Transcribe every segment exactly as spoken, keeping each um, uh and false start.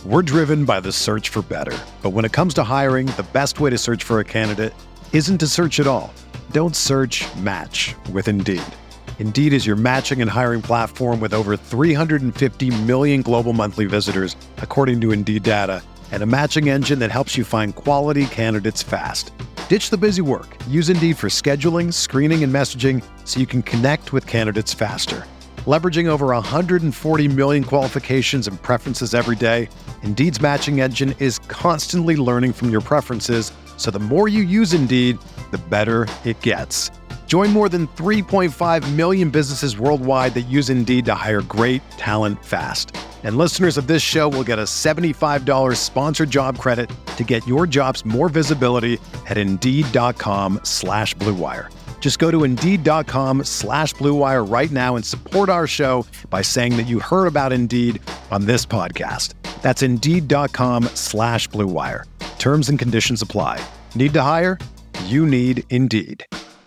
We're driven by the search for better. But when it comes to hiring, the best way to search for a candidate isn't to search at all. Don't search, match with Indeed. Indeed is your matching and hiring platform with over three hundred fifty million global monthly visitors, according to Indeed data, and a matching engine that helps you find quality candidates fast. Ditch the busy work. Use Indeed for scheduling, screening, and messaging so you can connect with candidates faster. Leveraging over one hundred forty million qualifications and preferences every day, Indeed's matching engine is constantly learning from your preferences, so the more you use Indeed, the better it gets. Join more than three point five million businesses worldwide that use Indeed to hire great talent fast. And listeners of this show will get a seventy-five dollars sponsored job credit to get your jobs more visibility at Indeed.com slash Blue Wire. Just go to Indeed.com slash Blue Wire right now and support our show by saying that you heard about Indeed on this podcast. That's Indeed.com slash Blue Wire. Terms and conditions apply. Need to hire? You need Indeed.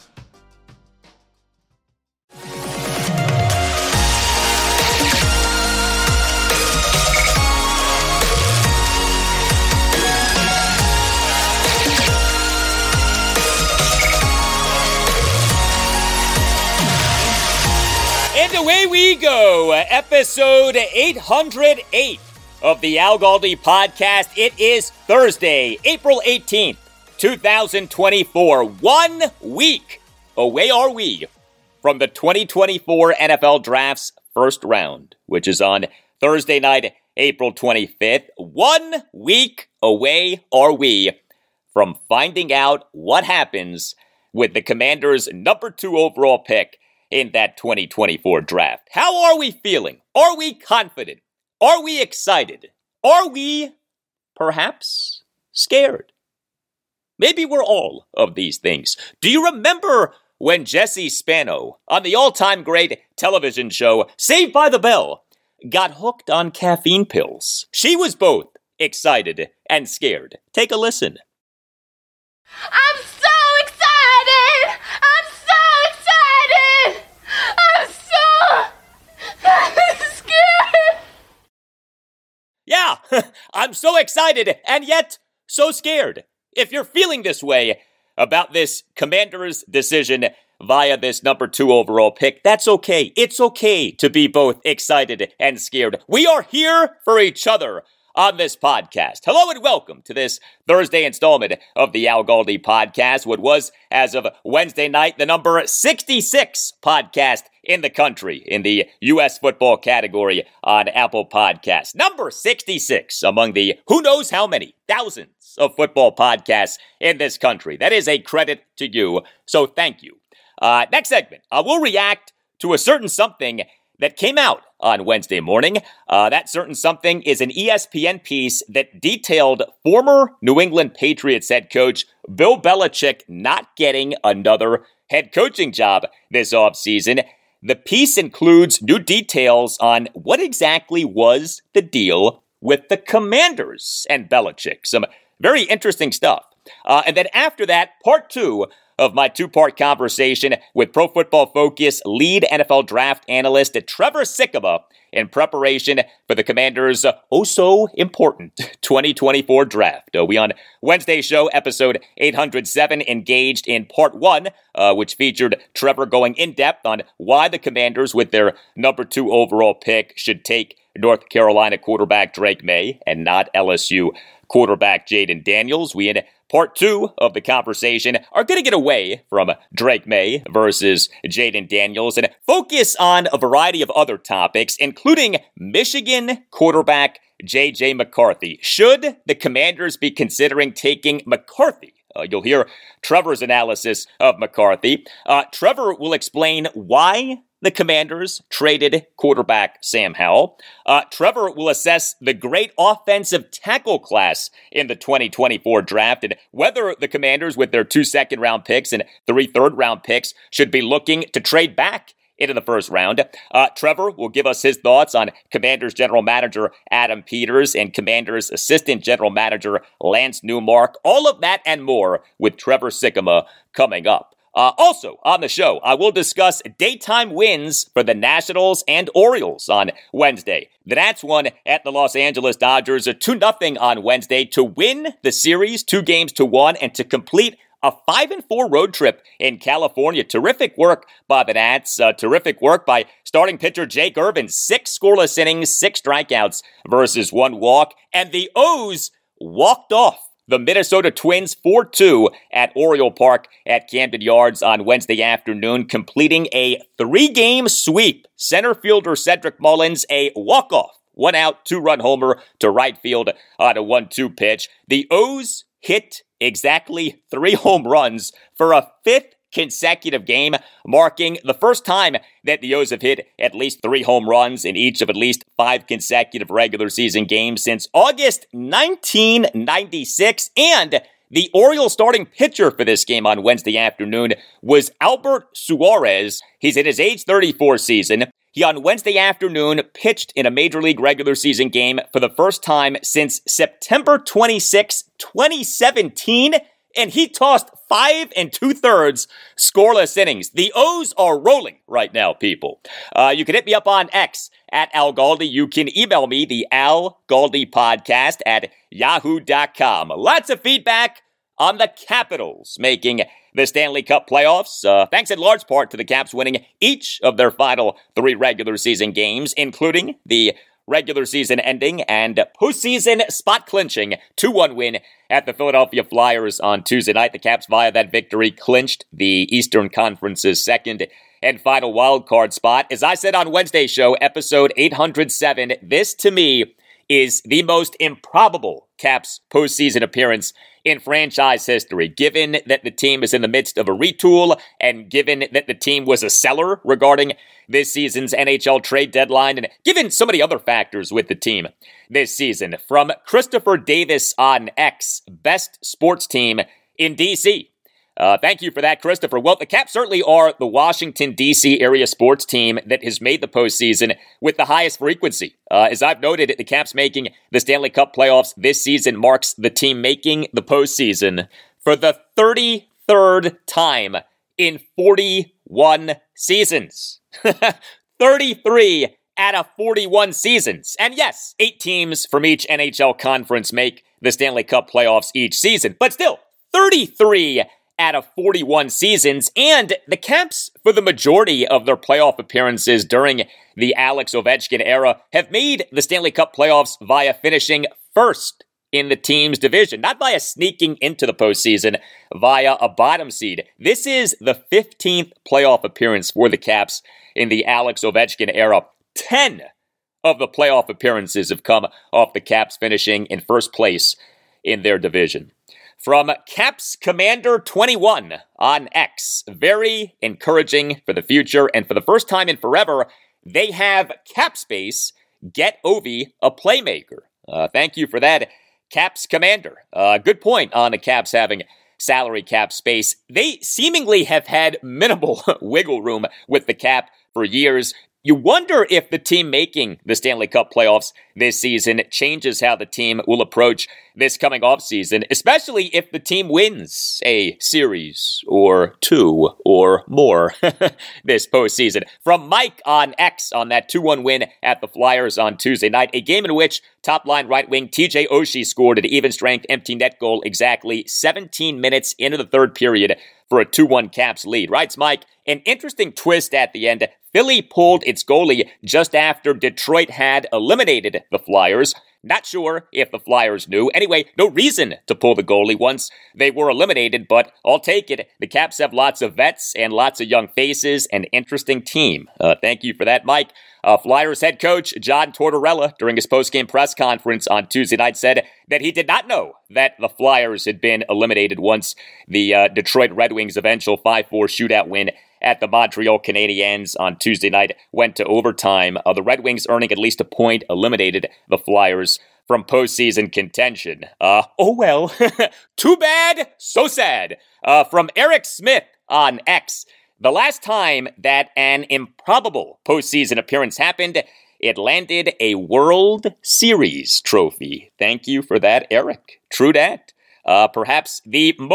And away we go, episode eight hundred eight of the Al Galdi podcast. It is Thursday, April eighteenth, twenty twenty-four. One week away are we from the twenty twenty-four N F L Draft's first round, which is on Thursday night, April twenty-fifth. One week away are we from finding out what happens with the Commanders' number two overall pick in that twenty twenty-four draft. How are we feeling? Are we confident? Are we excited? Are we, perhaps, scared? Maybe we're all of these things. Do you remember when Jesse Spano, on the all-time great television show Saved by the Bell, got hooked on caffeine pills? She was both excited and scared. Take a listen. I'm so excited! I'm so excited! I'm so scared! Yeah, I'm so excited and yet so scared. If you're feeling this way about this Commander's decision via this number two overall pick, that's okay. It's okay to be both excited and scared. We are here for each other on this podcast. Hello and welcome to this Thursday installment of the Al Galdi podcast, what was, as of Wednesday night, the number sixty-six podcast in the country in the U S football category on Apple Podcasts. Number sixty-six among the who knows how many thousands of football podcasts in this country. That is a credit to you, so thank you. Uh, next segment, uh, we'll react to a certain something that came out on Wednesday morning. Uh, that certain something is an E S P N piece that detailed former New England Patriots head coach Bill Belichick not getting another head coaching job this offseason. The piece includes new details on what exactly was the deal with the Commanders and Belichick. Some very interesting stuff. Uh, and then after that, part two of my two-part conversation with Pro Football Focus lead N F L draft analyst Trevor Sikkema in preparation for the Commanders' oh-so-important twenty twenty-four draft. Uh, we on Wednesday's show, episode eight hundred seven, engaged in part one, uh, which featured Trevor going in-depth on why the Commanders, with their number two overall pick, should take North Carolina quarterback Drake May and not L S U quarterback Jayden Daniels. We in part two of the conversation are going to get away from Drake May versus Jayden Daniels and focus on a variety of other topics, including Michigan quarterback J J McCarthy. Should the Commanders be considering taking McCarthy? Uh, you'll hear Trevor's analysis of McCarthy. Uh, Trevor will explain why the Commanders traded quarterback Sam Howell. Uh, Trevor will assess the great offensive tackle class in the twenty twenty-four draft and whether the Commanders, with their two second-round picks and three third-round picks, should be looking to trade back into the first round. Uh, Trevor will give us his thoughts on Commanders general manager Adam Peters and Commanders assistant general manager Lance Newmark. All of that and more with Trevor Sikkema coming up. Uh, also, on the show, I will discuss daytime wins for the Nationals and Orioles on Wednesday. The Nats won at the Los Angeles Dodgers two nothing on Wednesday to win the series two games to one and to complete a five and four road trip in California. Terrific work by the Nats. Uh, terrific work by starting pitcher Jake Irvin. Six scoreless innings, six strikeouts versus one walk. And the O's walked off the Minnesota Twins four two at Oriole Park at Camden Yards on Wednesday afternoon, completing a three-game sweep. Center fielder Cedric Mullins, a walk-off, one-out, two-run homer to right field on a one two pitch. The O's hit exactly three home runs for a fifth consecutive game, marking the first time that the O's have hit at least three home runs in each of at least five consecutive regular season games since August nineteen ninety-six. And the Orioles starting pitcher for this game on Wednesday afternoon was Albert Suarez. He's in his age thirty-four season. He on Wednesday afternoon pitched in a Major League regular season game for the first time since September twenty-sixth, twenty seventeen. And he tossed five and two-thirds scoreless innings. The O's are rolling right now, people. Uh, you can hit me up on X at Al Galdi. You can email me, the Al Galdi podcast at yahoo dot com. Lots of feedback on the Capitals making the Stanley Cup playoffs. Uh, thanks in large part to the Caps winning each of their final three regular season games, including the regular season ending and postseason spot clinching two one win at the Philadelphia Flyers on Tuesday night. The Caps, via that victory, clinched the Eastern Conference's second and final wildcard spot. As I said on Wednesday's show, episode eight hundred seven, this to me is the most improbable Caps postseason appearance in franchise history, given that the team is in the midst of a retool and given that the team was a seller regarding this season's N H L trade deadline, and given so many other factors with the team this season. From Christopher Davis on X, best sports team in D C. Uh, thank you for that, Christopher. Well, the Caps certainly are the Washington, D C area sports team that has made the postseason with the highest frequency. Uh, as I've noted, the Caps making the Stanley Cup playoffs this season marks the team making the postseason for the thirty-third time in forty-one seasons. thirty-three out of forty-one seasons. And yes, eight teams from each N H L conference make the Stanley Cup playoffs each season. But still, thirty-three out of forty-one seasons, and the Caps, for the majority of their playoff appearances during the Alex Ovechkin era, have made the Stanley Cup playoffs via finishing first in the team's division, not via sneaking into the postseason via a bottom seed. This is the fifteenth playoff appearance for the Caps in the Alex Ovechkin era. Ten of the playoff appearances have come off the Caps finishing in first place in their division. From Caps Commander twenty-one on X, very encouraging for the future, and for the first time in forever, they have cap space get Ovi a playmaker. Uh, thank you for that, Caps Commander. Uh, good point on the Caps having salary cap space. They seemingly have had minimal wiggle room with the cap for years. You wonder if the team making the Stanley Cup playoffs this season changes how the team will approach this coming offseason, especially if the team wins a series or two or more this postseason. From Mike on X on that two one win at the Flyers on Tuesday night, a game in which top-line right wing T J Oshie scored an even-strength empty net goal exactly seventeen minutes into the third period for a two one Caps lead. Writes Mike, an interesting twist at the end. Philly pulled its goalie just after Detroit had eliminated the Flyers. Not sure if the Flyers knew. Anyway, no reason to pull the goalie once they were eliminated, but I'll take it. The Caps have lots of vets and lots of young faces, an interesting team. Uh, thank you for that, Mike. Uh, Flyers head coach John Tortorella, during his postgame press conference on Tuesday night, said that he did not know that the Flyers had been eliminated once the uh, Detroit Red Wings' eventual five four shootout win at the Montreal Canadiens on Tuesday night went to overtime. Uh, the Red Wings, earning at least a point, eliminated the Flyers from postseason contention. Uh, oh well, too bad, so sad. Uh, from Eric Smith on X, the last time that an improbable postseason appearance happened, it landed a World Series trophy. Thank you for that, Eric. True that. Uh, perhaps the most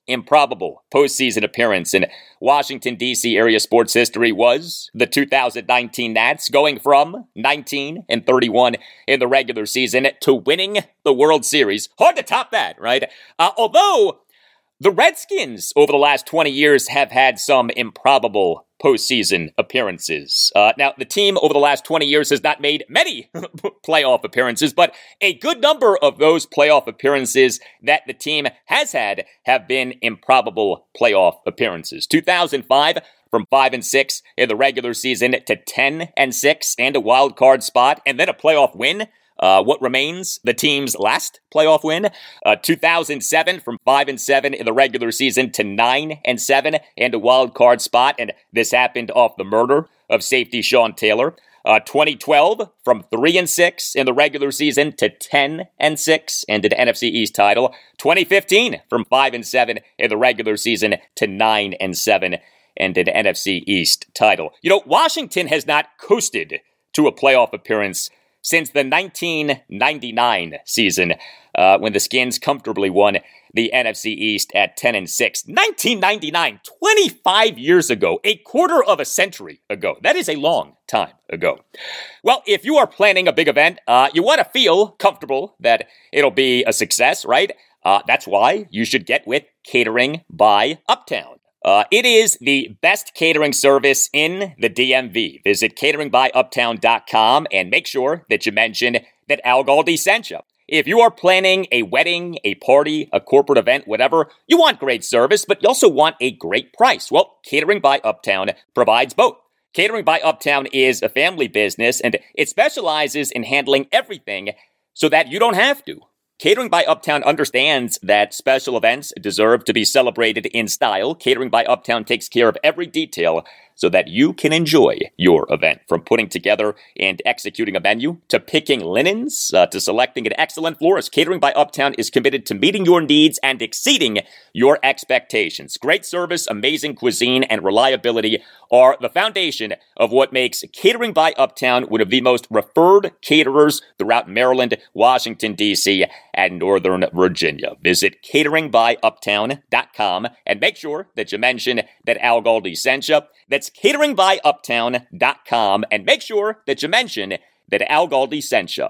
improbable postseason appearance in Washington, D C area sports history was the two thousand nineteen Nats, going from nineteen and thirty-one in the regular season to winning the World Series. Hard to top that, right? Uh, although the Redskins over the last twenty years have had some improbable postseason appearances. Uh, now, the team over the last twenty years has not made many playoff appearances, but a good number of those playoff appearances that the team has had have been improbable playoff appearances. two thousand five, from five and six in the regular season to ten and six and a wild card spot, and then a playoff win. Uh, what remains the team's last playoff win? Uh, two thousand seven, from five and seven in the regular season to nine and seven and a wild card spot, and this happened off the murder of safety Sean Taylor. Uh, twenty twelve, from three and six in the regular season to ten and six and an N F C East title. twenty fifteen, from five and seven in the regular season to nine and seven and an N F C East title. You know, Washington has not coasted to a playoff appearance since the nineteen ninety-nine season, uh, when the Skins comfortably won the N F C East at ten and six. nineteen ninety-nine, twenty-five years ago, a quarter of a century ago. That is a long time ago. Well, if you are planning a big event, uh, you want to feel comfortable that it'll be a success, right? Uh, that's why you should get with Catering by Uptown. Uh, it is the best catering service in the D M V. Visit catering by uptown dot com and make sure that you mention that Al Galdi sent you. If you are planning a wedding, a party, a corporate event, whatever, you want great service, but you also want a great price. Well, Catering by Uptown provides both. Catering by Uptown is a family business, and it specializes in handling everything so that you don't have to. Catering by Uptown understands that special events deserve to be celebrated in style. Catering by Uptown takes care of every detail so that you can enjoy your event. From putting together and executing a menu, to picking linens, uh, to selecting an excellent florist, Catering by Uptown is committed to meeting your needs and exceeding your expectations. Great service, amazing cuisine, and reliability are the foundation of what makes Catering by Uptown one of the most referred caterers throughout Maryland, Washington, D C, and Northern Virginia. Visit catering by uptown dot com and make sure that you mention that Al Galdi sent you. That's catering by uptown dot com and make sure that you mention that Al Galdi sent you.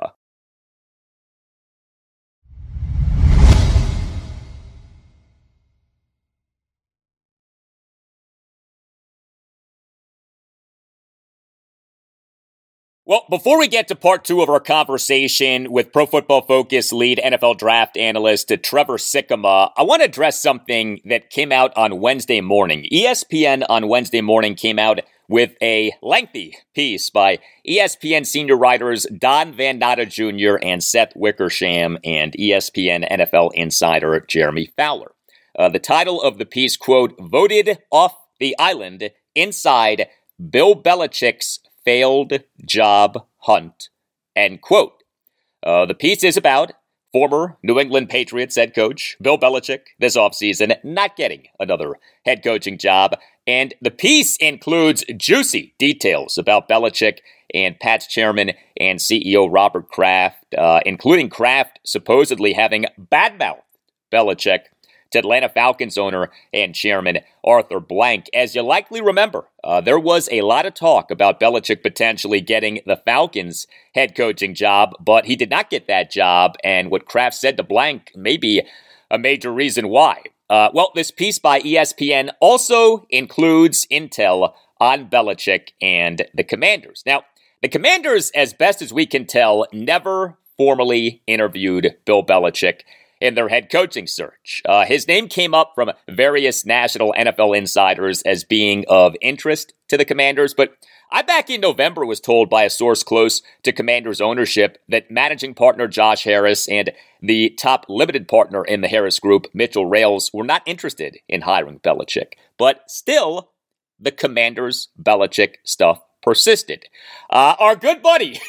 Well, before we get to part two of our conversation with Pro Football Focus lead N F L draft analyst Trevor Sikkema, I want to address something that came out on Wednesday morning. E S P N on Wednesday morning came out with a lengthy piece by E S P N senior writers Don Van Natta Junior and Seth Wickersham and E S P N N F L insider Jeremy Fowler. Uh, the title of the piece, quote, "Voted Off the Island Inside Bill Belichick's Failed Job Hunt," end quote. Uh, the piece is about former New England Patriots head coach Bill Belichick this offseason not getting another head coaching job. And the piece includes juicy details about Belichick and Pats chairman and C E O Robert Kraft, uh, including Kraft supposedly having badmouthed Belichick to Atlanta Falcons owner and chairman Arthur Blank. As you likely remember, uh, there was a lot of talk about Belichick potentially getting the Falcons head coaching job, but he did not get that job, and what Kraft said to Blank may be a major reason why. Uh, well, this piece by E S P N also includes intel on Belichick and the Commanders. Now, the Commanders, as best as we can tell, never formally interviewed Bill Belichick in their head coaching search. Uh, his name came up from various national N F L insiders as being of interest to the Commanders, but I back in November was told by a source close to Commanders ownership that managing partner Josh Harris and the top limited partner in the Harris Group, Mitchell Rales, were not interested in hiring Belichick. But still, the Commanders' Belichick stuff persisted. Uh, our good buddy,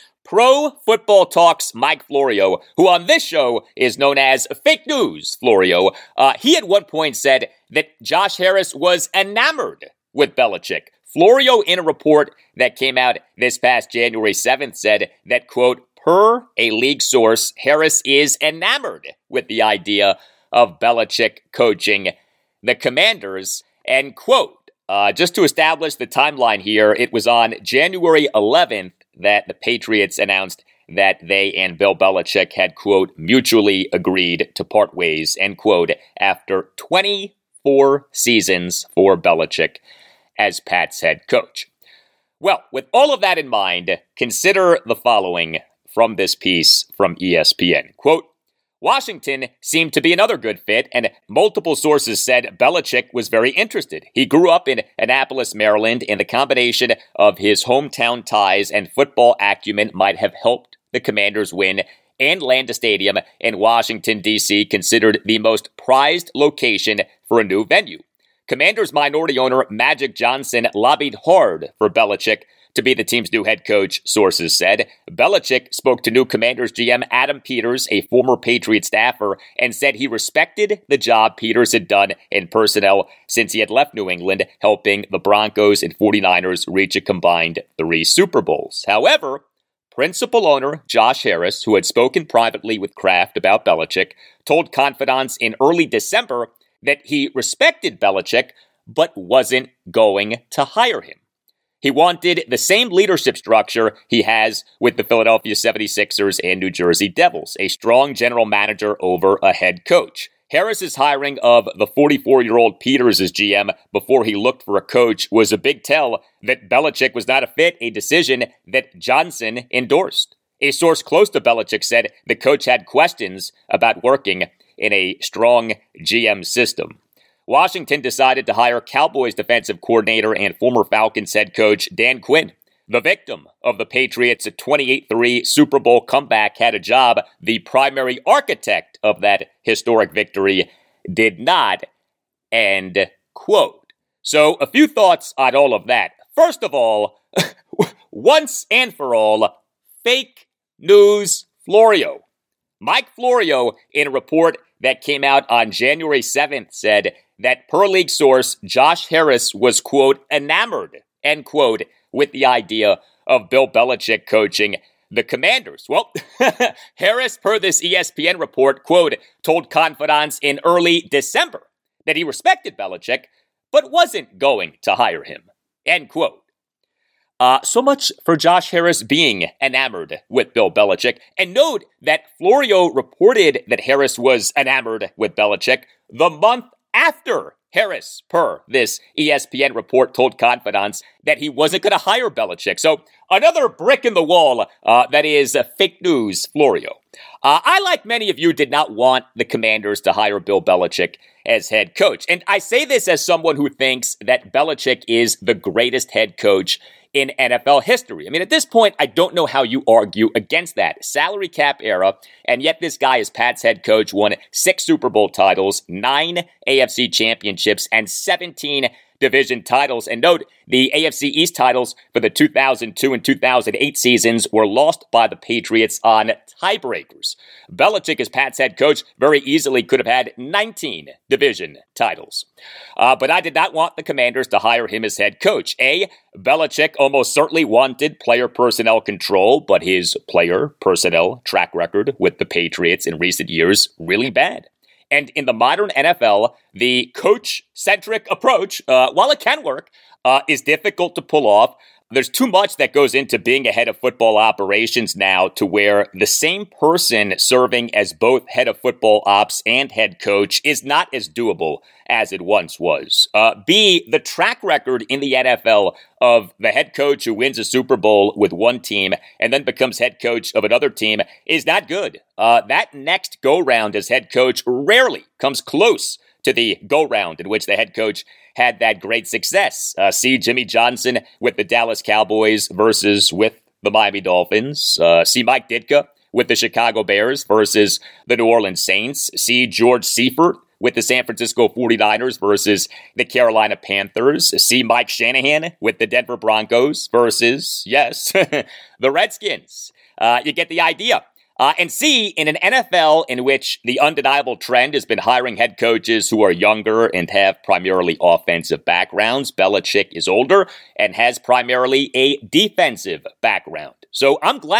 Pro Football Talk's Mike Florio, who on this show is known as Fake News Florio, uh, he at one point said that Josh Harris was enamored with Belichick. Florio, in a report that came out this past January seventh, said that, quote, per a league source, Harris is enamored with the idea of Belichick coaching the Commanders. And quote, uh, just to establish the timeline here, it was on January eleventh that the Patriots announced that they and Bill Belichick had, quote, mutually agreed to part ways, end quote, after twenty-four seasons for Belichick as Pat's head coach. Well, with all of that in mind, consider the following from this piece from E S P N. Quote, Washington seemed to be another good fit, and multiple sources said Belichick was very interested. He grew up in Annapolis, Maryland, and the combination of his hometown ties and football acumen might have helped the Commanders win and land a stadium in Washington, D C, considered the most prized location for a new venue. Commanders minority owner Magic Johnson lobbied hard for Belichick to be the team's new head coach, sources said. Belichick spoke to new Commanders G M Adam Peters, a former Patriot staffer, and said he respected the job Peters had done in personnel since he had left New England, helping the Broncos and 49ers reach a combined three Super Bowls. However, principal owner Josh Harris, who had spoken privately with Kraft about Belichick, told confidants in early December that he respected Belichick, but wasn't going to hire him. He wanted the same leadership structure he has with the Philadelphia seventy-sixers and New Jersey Devils, a strong general manager over a head coach. Harris's hiring of the forty-four-year-old Peters as G M before he looked for a coach was a big tell that Belichick was not a fit, a decision that Johnson endorsed. A source close to Belichick said the coach had questions about working in a strong G M system. Washington decided to hire Cowboys defensive coordinator and former Falcons head coach Dan Quinn. The victim of the Patriots' twenty-eight three Super Bowl comeback had a job. The primary architect of that historic victory did not. End quote. So a few thoughts on all of that. First of all, once and for all, fake news Florio. Mike Florio, in a report that came out on January seventh, said that per league source Josh Harris was, quote, enamored, end quote, with the idea of Bill Belichick coaching the Commanders. Well, Harris, per this E S P N report, quote, told confidants in early December that he respected Belichick, but wasn't going to hire him, end quote. Uh, so much for Josh Harris being enamored with Bill Belichick. And note that Florio reported that Harris was enamored with Belichick the month after Harris, per this E S P N report, told confidants that he wasn't going to hire Belichick. So another brick in the wall uh, that is uh, fake news Florio. Uh, I, like many of you, did not want the Commanders to hire Bill Belichick as head coach. And I say this as someone who thinks that Belichick is the greatest head coach in N F L history. I mean, at this point, I don't know how you argue against that. Salary cap era, and yet this guy is Pat's head coach, won six Super Bowl titles, nine A F C championships, and seventeen division titles. And note, the A F C East titles for the two thousand two and two thousand eight seasons were lost by the Patriots on tiebreakers. Belichick, as Pat's head coach, very easily could have had nineteen division titles. Uh, but I did not want the Commanders to hire him as head coach. A, Belichick almost certainly wanted player personnel control, but his player personnel track record with the Patriots in recent years really bad. And in the modern N F L, the coach-centric approach, uh, while it can work, uh, is difficult to pull off. There's too much that goes into being a head of football operations now to where the same person serving as both head of football ops and head coach is not as doable as it once was. Uh, B, the track record in the N F L of the head coach who wins a Super Bowl with one team and then becomes head coach of another team is not good. Uh, that next go-round as head coach rarely comes close to the go-round in which the head coach had that great success. Uh, see Jimmy Johnson with the Dallas Cowboys versus with the Miami Dolphins. Uh, see Mike Ditka with the Chicago Bears versus the New Orleans Saints. See George Seifert with the San Francisco forty-niners versus the Carolina Panthers. See Mike Shanahan with the Denver Broncos versus, yes, the Redskins. Uh, you get the idea. Uh, and C, in an N F L in which the undeniable trend has been hiring head coaches who are younger and have primarily offensive backgrounds, Belichick is older and has primarily a defensive background. So I'm glad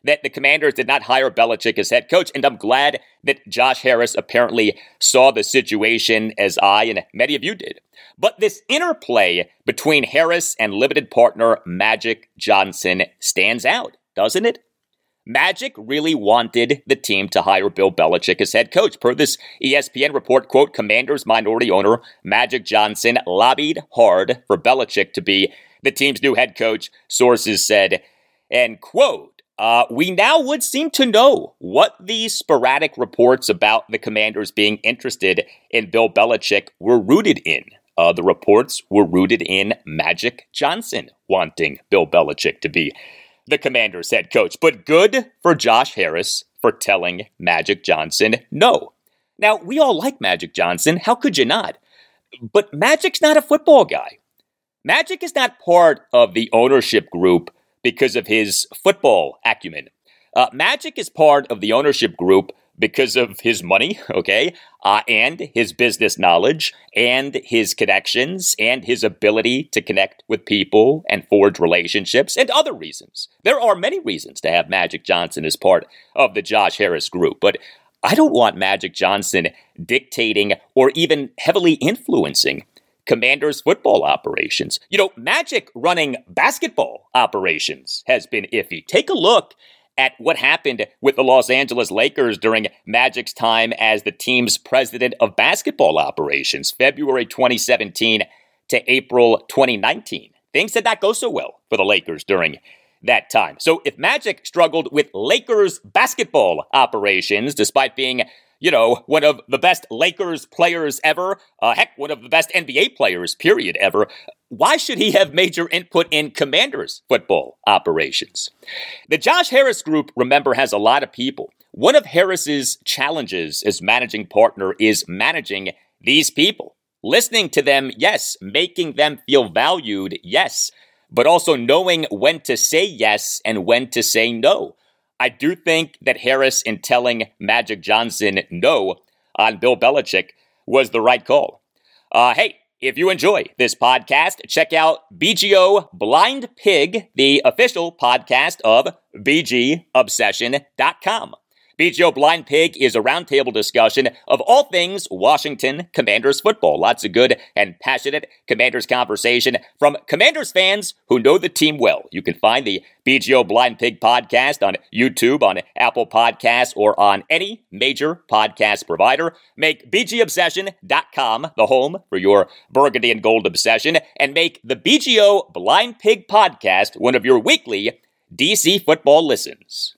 that the Commanders did not hire Belichick as head coach, and I'm glad that Josh Harris apparently saw the situation as I and many of you did. But this interplay between Harris and limited partner Magic Johnson stands out, doesn't it? Magic really wanted the team to hire Bill Belichick as head coach. Per this E S P N report, quote, Commanders minority owner Magic Johnson lobbied hard for Belichick to be the team's new head coach, sources said, and quote, uh, we now would seem to know what these sporadic reports about the Commanders being interested in Bill Belichick were rooted in. Uh, the reports were rooted in Magic Johnson wanting Bill Belichick to be the Commanders head coach. But good for Josh Harris for telling Magic Johnson no. Now, we all like Magic Johnson. How could you not? But Magic's not a football guy. Magic is not part of the ownership group because of his football acumen. Uh, Magic is part of the ownership group because of his money, okay, uh, and his business knowledge, and his connections, and his ability to connect with people and forge relationships, and other reasons. There are many reasons to have Magic Johnson as part of the Josh Harris group, but I don't want Magic Johnson dictating or even heavily influencing Commanders football operations. You know, Magic running basketball operations has been iffy. Take a look at what happened with the Los Angeles Lakers during Magic's time as the team's president of basketball operations, February twenty seventeen to April twenty nineteen. Things did not go so well for the Lakers during that time. So if Magic struggled with Lakers basketball operations, despite being, you know, one of the best Lakers players ever, uh, heck, one of the best N B A players, period, ever, why should he have major input in Commanders football operations? The Josh Harris group, remember, has a lot of people. One of Harris's challenges as managing partner is managing these people. Listening to them, yes. Making them feel valued, yes. But also knowing when to say yes and when to say no. I do think that Harris, in telling Magic Johnson no on Bill Belichick, was the right call. Uh, hey, if you enjoy this podcast, check out B G O Blind Pig, the official podcast of B G Obsession dot com. B G O Blind Pig is a roundtable discussion of all things Washington Commanders football. Lots of good and passionate Commanders conversation from Commanders fans who know the team well. You can find the B G O Blind Pig podcast on YouTube, on Apple Podcasts, or on any major podcast provider. Make B G Obsession dot com the home for your burgundy and gold obsession, and make the B G O Blind Pig podcast one of your weekly D C football listens.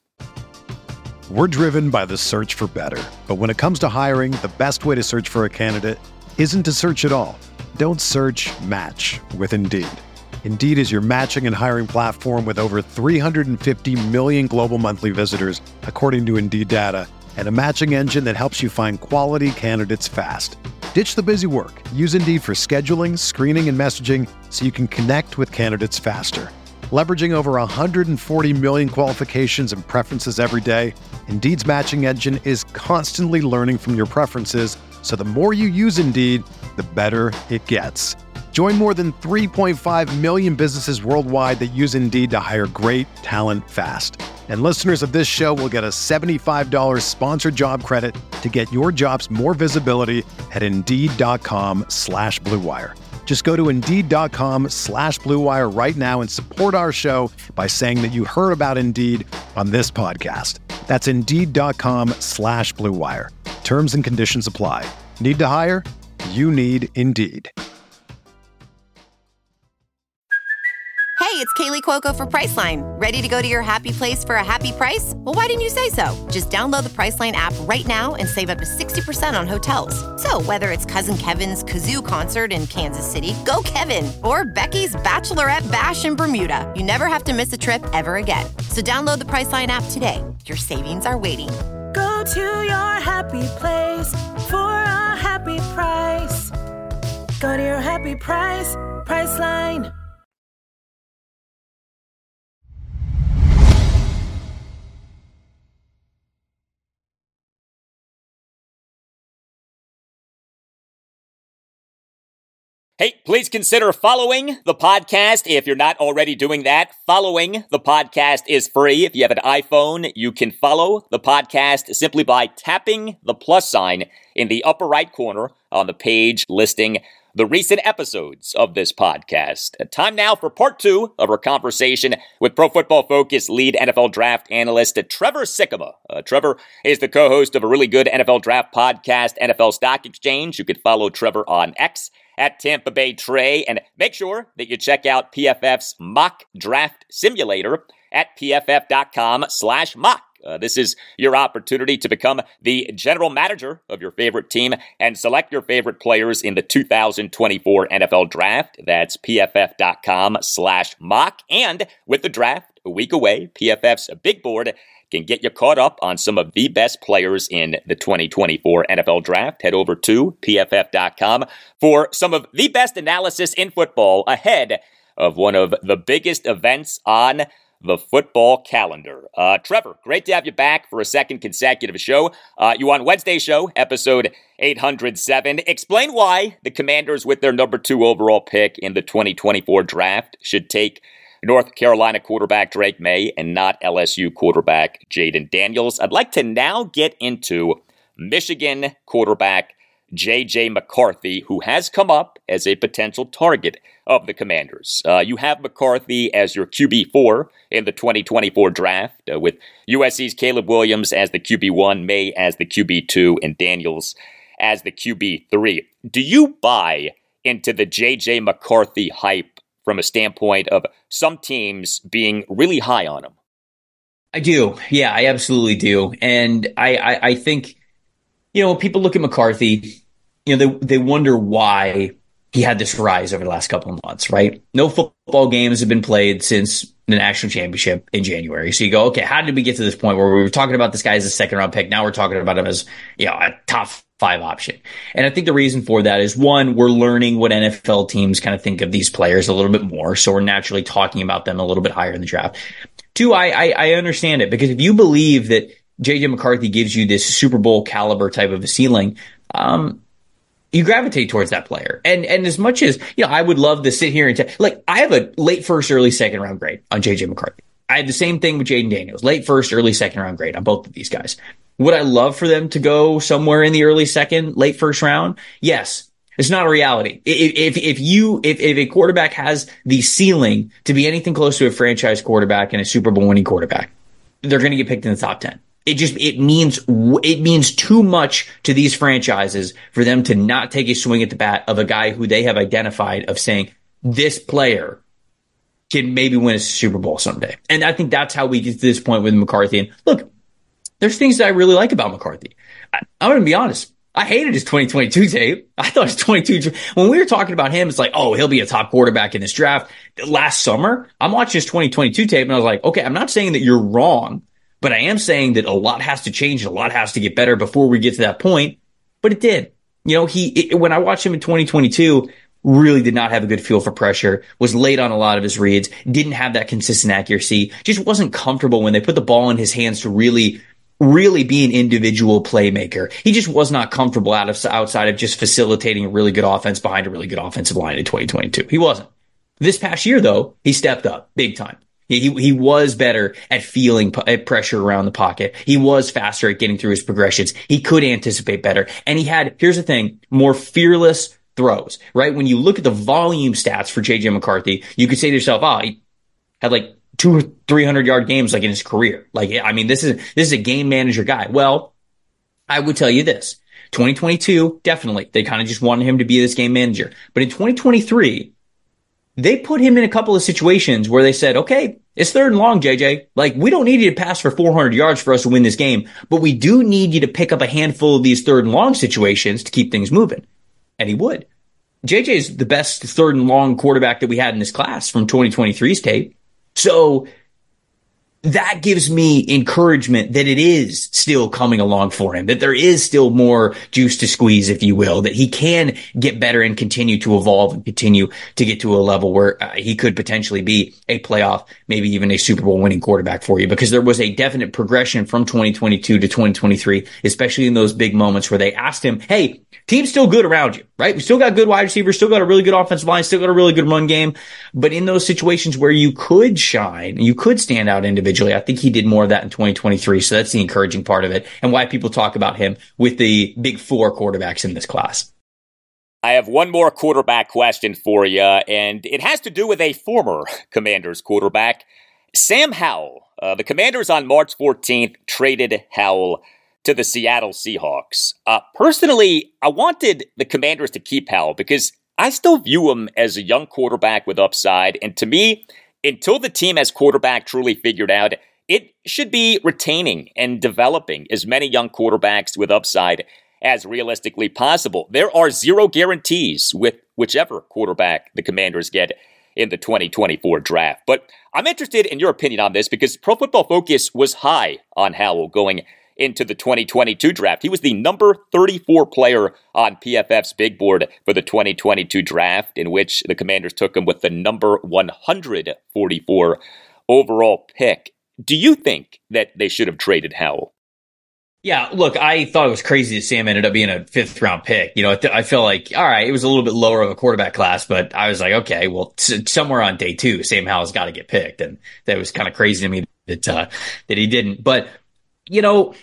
We're driven by the search for better. But when it comes to hiring, the best way to search for a candidate isn't to search at all. Don't search, match with Indeed. Indeed is your matching and hiring platform with over three hundred fifty million global monthly visitors, according to Indeed data, and a matching engine that helps you find quality candidates fast. Ditch the busy work. Use Indeed for scheduling, screening, and messaging so you can connect with candidates faster. Leveraging over one hundred forty million qualifications and preferences every day, Indeed's matching engine is constantly learning from your preferences, so the more you use Indeed, the better it gets. Join more than three point five million businesses worldwide that use Indeed to hire great talent fast. And listeners of this show will get a seventy-five dollars sponsored job credit to get your jobs more visibility at Indeed.com slash Blue Wire. Just go to Indeed.com slash Blue Wire right now and support our show by saying that you heard about Indeed on this podcast. That's Indeed.com slash Blue Wire. Terms and conditions apply. Need to hire? You need Indeed. Hey, it's Kaylee Cuoco for Priceline. Ready to go to your happy place for a happy price? Well, why didn't you say so? Just download the Priceline app right now and save up to sixty percent on hotels. So whether it's Cousin Kevin's Kazoo Concert in Kansas City, go Kevin, or Becky's Bachelorette Bash in Bermuda, you never have to miss a trip ever again. So download the Priceline app today. Your savings are waiting. Go to your happy place for a happy price. Go to your happy price, Priceline. Hey, please consider following the podcast if you're not already doing that. Following the podcast is free. If you have an iPhone, you can follow the podcast simply by tapping the plus sign in the upper right corner on the page listing the recent episodes of this podcast. Time now for part two of our conversation with Pro Football Focus lead N F L draft analyst Trevor Sikkema. Uh, Trevor is the co-host of a really good N F L draft podcast, N F L Stock Exchange. You can follow Trevor on X at Tampa Bay Trey, and make sure that you check out P F F's mock draft simulator at pff.com slash mock. Uh, this is your opportunity to become the general manager of your favorite team and select your favorite players in the two thousand twenty-four N F L Draft. That's pff.com slash mock. And with the draft a week away, P F F's big board can get you caught up on some of the best players in the twenty twenty-four N F L Draft. Head over to pff dot com for some of the best analysis in football ahead of one of the biggest events on the football calendar. Uh, Trevor, great to have you back for a second consecutive show. Uh, you on Wednesday's show, episode eight hundred seven. Explain why the Commanders, with their number two overall pick in the twenty twenty-four draft, should take North Carolina quarterback Drake May and not L S U quarterback Jayden Daniels. I'd like to now get into Michigan quarterback J J McCarthy, who has come up as a potential target of the Commanders. Uh, you have McCarthy as your Q B four in the twenty twenty-four draft, uh, with U S C's Caleb Williams as the Q B one, May as the Q B two, and Daniels as the Q B three. Do you buy into the J J McCarthy hype from a standpoint of some teams being really high on him? I do. Yeah, I absolutely do. And I, I, I think, you know, when people look at McCarthy, you know, they, they wonder why he had this rise over the last couple of months, right? No football games have been played since the national championship in January. So you go, okay, how did we get to this point where we were talking about this guy as a second round pick? Now we're talking about him as, you know, a top five option. And I think the reason for that is, one, we're learning what N F L teams kind of think of these players a little bit more. So we're naturally talking about them a little bit higher in the draft. Two, I, I, I understand it, because if you believe that J J McCarthy gives you this Super Bowl caliber type of a ceiling, um, you gravitate towards that player. And and as much as, you know, I would love to sit here and tell, like, I have a late first, early second round grade on J J McCarthy. I had the same thing with Jayden Daniels, late first, early second round grade on both of these guys. Would I love for them to go somewhere in the early second, late first round? Yes. It's not a reality. If, if, if you, if, if a quarterback has the ceiling to be anything close to a franchise quarterback and a Super Bowl winning quarterback, they're going to get picked in the top ten. It just, it means, it means too much to these franchises for them to not take a swing at the bat of a guy who they have identified of saying, this player can maybe win a Super Bowl someday. And I think that's how we get to this point with McCarthy. And look, there's things that I really like about McCarthy. I, I'm going to be honest. I hated his twenty twenty-two tape. I thought his twenty-two, when we were talking about him, it's like, oh, he'll be a top quarterback in this draft. Last summer, I'm watching his twenty twenty-two tape and I was like, okay, I'm not saying that you're wrong, but I am saying that a lot has to change, a lot has to get better before we get to that point. But it did. You know, he, it, when I watched him in twenty twenty-two, really did not have a good feel for pressure, was late on a lot of his reads, didn't have that consistent accuracy, just wasn't comfortable when they put the ball in his hands to really really be an individual playmaker. He just was not comfortable out of, outside of just facilitating a really good offense behind a really good offensive line in twenty twenty-two. He wasn't. This past year, though, he stepped up big time. He, he, he was better at feeling p- pressure around the pocket. He was faster at getting through his progressions. He could anticipate better. And he had, here's the thing, more fearless throws, right? When you look at the volume stats for J J McCarthy, you could say to yourself, oh, he had like two or three hundred yard games like in his career. Like, I mean, this is, this is a game manager guy. Well, I would tell you this, twenty twenty-two, definitely, they kind of just wanted him to be this game manager. But in twenty twenty-three, they put him in a couple of situations where they said, okay, it's third and long, J J. Like, we don't need you to pass for four hundred yards for us to win this game, but we do need you to pick up a handful of these third and long situations to keep things moving. And he would. J J is the best third and long quarterback that we had in this class from twenty twenty-three's tape. So that gives me encouragement that it is still coming along for him, that there is still more juice to squeeze, if you will, that he can get better and continue to evolve and continue to get to a level where uh, he could potentially be a playoff, maybe even a Super Bowl winning quarterback for you, because there was a definite progression from twenty twenty-two to twenty twenty-three, especially in those big moments where they asked him, hey, team's still good around you, right? We still got good wide receivers, still got a really good offensive line, still got a really good run game. But in those situations where you could shine, you could stand out individually, I think he did more of that in twenty twenty-three. So that's the encouraging part of it and why people talk about him with the big four quarterbacks in this class. I have one more quarterback question for you, and it has to do with a former Commanders quarterback, Sam Howell. Uh, the Commanders on March fourteenth traded Howell to the Seattle Seahawks. Uh, personally, I wanted the Commanders to keep Howell because I still view him as a young quarterback with upside, and to me, until the team has quarterback truly figured out, it should be retaining and developing as many young quarterbacks with upside as realistically possible. There are zero guarantees with whichever quarterback the Commanders get in the twenty twenty-four draft. But I'm interested in your opinion on this because Pro Football Focus was high on Howell going into the twenty twenty-two draft. He was the number thirty-four player on P F F's big board for the twenty twenty-two draft, in which the Commanders took him with the number one hundred forty-four overall pick. Do you think that they should have traded Howell? Yeah, look, I thought it was crazy that Sam ended up being a fifth round pick. You know, I feel like, all right, it was a little bit lower of a quarterback class, but I was like, okay, well, somewhere on day two, Sam Howell's got to get picked. And that was kind of crazy to me that, uh, that he didn't. But, you know,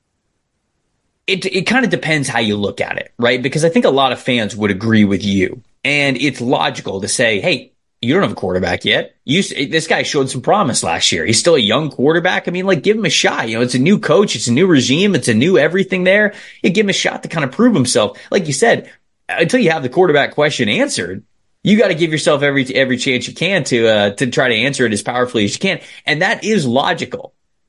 it it kind of depends how you look at it, right? Because I think a lot of fans would agree with you. And it's logical to say, hey, you don't have a quarterback yet. You, this guy showed some promise last year. He's still a young quarterback. I mean, like, give him a shot. You know, it's a new coach. It's a new regime. It's a new everything there. You give him a shot to kind of prove himself. Like you said, until you have the quarterback question answered, you got to give yourself every every chance you can to uh, to try to answer it as powerfully as you can. And that is logical.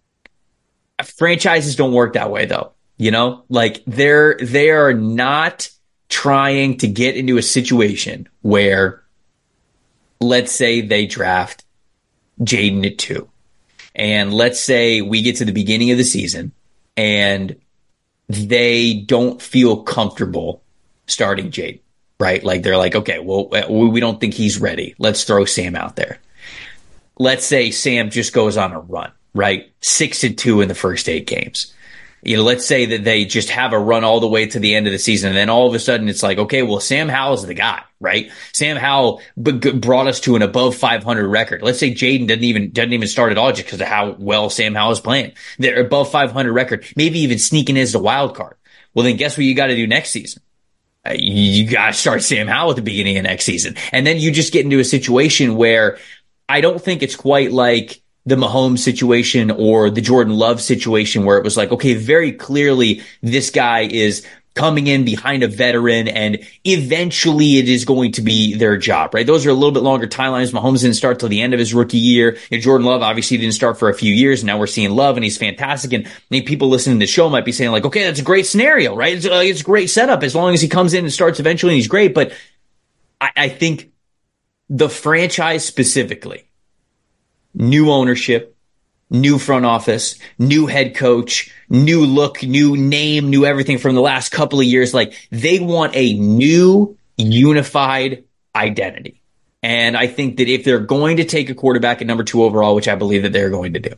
Franchises don't work that way, though. You know, like they're they are not trying to get into a situation where, let's say they draft Jaden at two. And let's say we get to the beginning of the season and they don't feel comfortable starting Jaden, right? Like they're like, okay, well, we don't think he's ready. Let's throw Sam out there. Let's say Sam just goes on a run, right? Six and two in the first eight games. You know, let's say that they just have a run all the way to the end of the season. And then all of a sudden it's like, okay, well, Sam Howell's the guy, right? Sam Howell b- brought us to an above five hundred record. Let's say Jaden doesn't even, doesn't even start at all just because of how well Sam Howell is playing. They're above five hundred record, maybe even sneaking in as a wild card. Well, then guess what you got to do next season? Uh, you got to start Sam Howell at the beginning of next season. And then you just get into a situation where I don't think it's quite like the Mahomes situation or the Jordan Love situation where it was like, okay, very clearly this guy is coming in behind a veteran and eventually it is going to be their job, right? Those are a little bit longer timelines. Mahomes didn't start till the end of his rookie year. And Jordan Love obviously didn't start for a few years. And now we're seeing Love and he's fantastic. And I think people listening to the show might be saying like, okay, that's a great scenario, right? It's, uh, it's a great setup as long as he comes in and starts eventually and he's great. But I, I think the franchise specifically, new ownership, new front office, new head coach, new look, new name, new everything from the last couple of years. Like they want a new unified identity. And I think that if they're going to take a quarterback at number two overall, which I believe that they're going to do,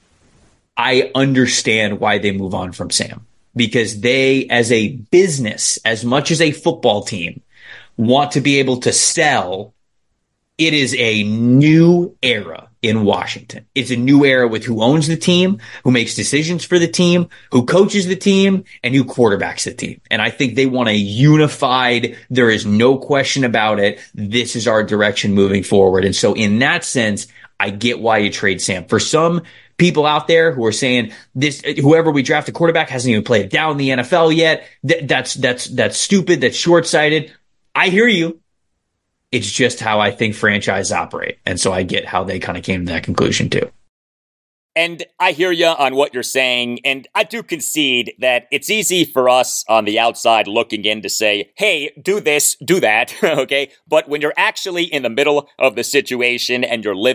I understand why they move on from Sam, because they, as a business, as much as a football team, want to be able to sell. It is a new era in Washington. It's a new era with who owns the team, who makes decisions for the team, who coaches the team, and who quarterbacks the team. And I think they want a unified, there is no question about it, this is our direction moving forward. And so in that sense, I get why you trade Sam. For some people out there who are saying this, whoever we draft a quarterback hasn't even played down in the N F L yet, th- that's, that's, that's stupid, that's short-sighted. I hear you. It's just how I think franchises operate. And so I get how they kind of came to that conclusion too. And I hear you on what you're saying. And I do concede that it's easy for us on the outside looking in to say, hey, do this, do that. Okay. But when you're actually in the middle of the situation and you're living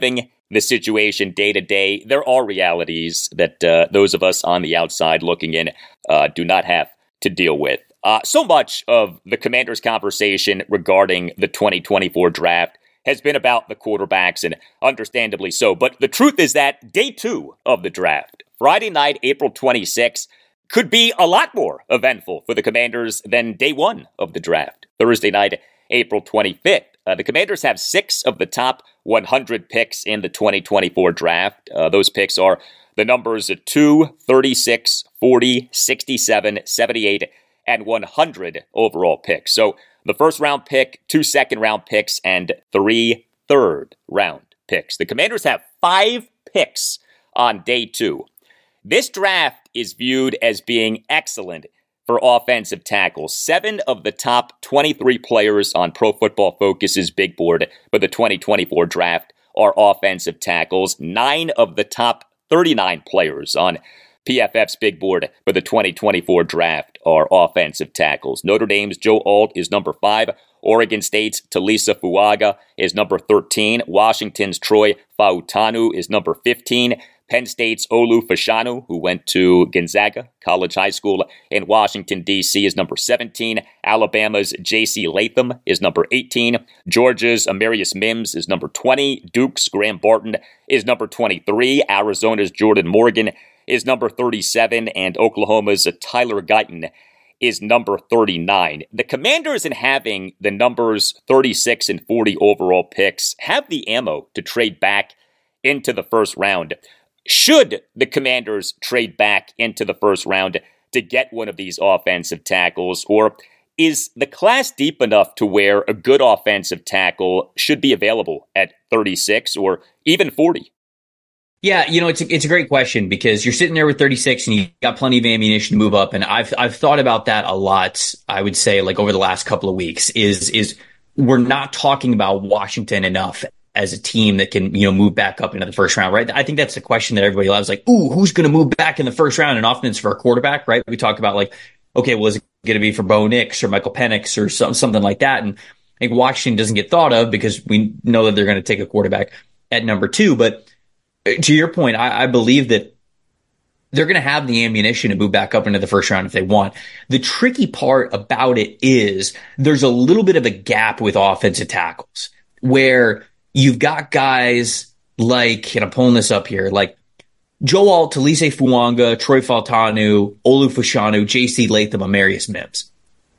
the situation day to day, there are realities that uh, those of us on the outside looking in uh, do not have to deal with. Uh, so much of the Commanders' conversation regarding the twenty twenty-four draft has been about the quarterbacks, and understandably so. But the truth is that day two of the draft, Friday night, April twenty-sixth, could be a lot more eventful for the Commanders than day one of the draft, Thursday night, April twenty-fifth. Uh, the Commanders have six of the top one hundred picks in the twenty twenty-four draft. Uh, those picks are the numbers two, thirty-six, forty, sixty-seven, seventy-eight, and one hundred overall picks. So the first round pick, two second round picks, and three third round picks. The Commanders have five picks on day two. This draft is viewed as being excellent for offensive tackles. Seven of the top twenty-three players on Pro Football Focus's big board for the twenty twenty-four draft are offensive tackles. Nine of the top thirty-nine players on P F F's big board for the twenty twenty-four draft are offensive tackles. Notre Dame's Joe Alt is number five. Oregon State's Talisa Fuaga is number thirteen. Washington's Troy Fautanu is number fifteen. Penn State's Olu Fashanu, who went to Gonzaga College High School in Washington, D C, is number seventeen. Alabama's J C Latham is number eighteen. Georgia's Amarius Mims is number twenty. Duke's Graham Barton is number twenty-three. Arizona's Jordan Morgan is number thirty-seven. And Oklahoma's Tyler Guyton is number thirty-nine. The Commanders, in having the numbers thirty-six and forty overall picks, have the ammo to trade back into the first round. Should the Commanders trade back into the first round to get one of these offensive tackles, or is the class deep enough to where a good offensive tackle should be available at thirty-six or even forty? Yeah, you know, it's a, it's a great question because you're sitting there with thirty-six and you got plenty of ammunition to move up. And I've I've thought about that a lot, I would say, like over the last couple of weeks, is is we're not talking about Washington enough as a team that can, you know, move back up into the first round, right? I think that's the question that everybody loves. Like, ooh, who's going to move back in the first round? And often it's for a quarterback, right? We talk about like, okay, well, is it going to be for Bo Nix or Michael Penix or some, something like that? And I think Washington doesn't get thought of because we know that they're going to take a quarterback at number two. But to your point, I, I believe that they're going to have the ammunition to move back up into the first round if they want. The tricky part about it is there's a little bit of a gap with offensive tackles where you've got guys like, and I'm pulling this up here, like Joe Alt, Talisa Fuaga, Troy Fautanu, Olu Fashanu, J C Latham, Amarius Mims.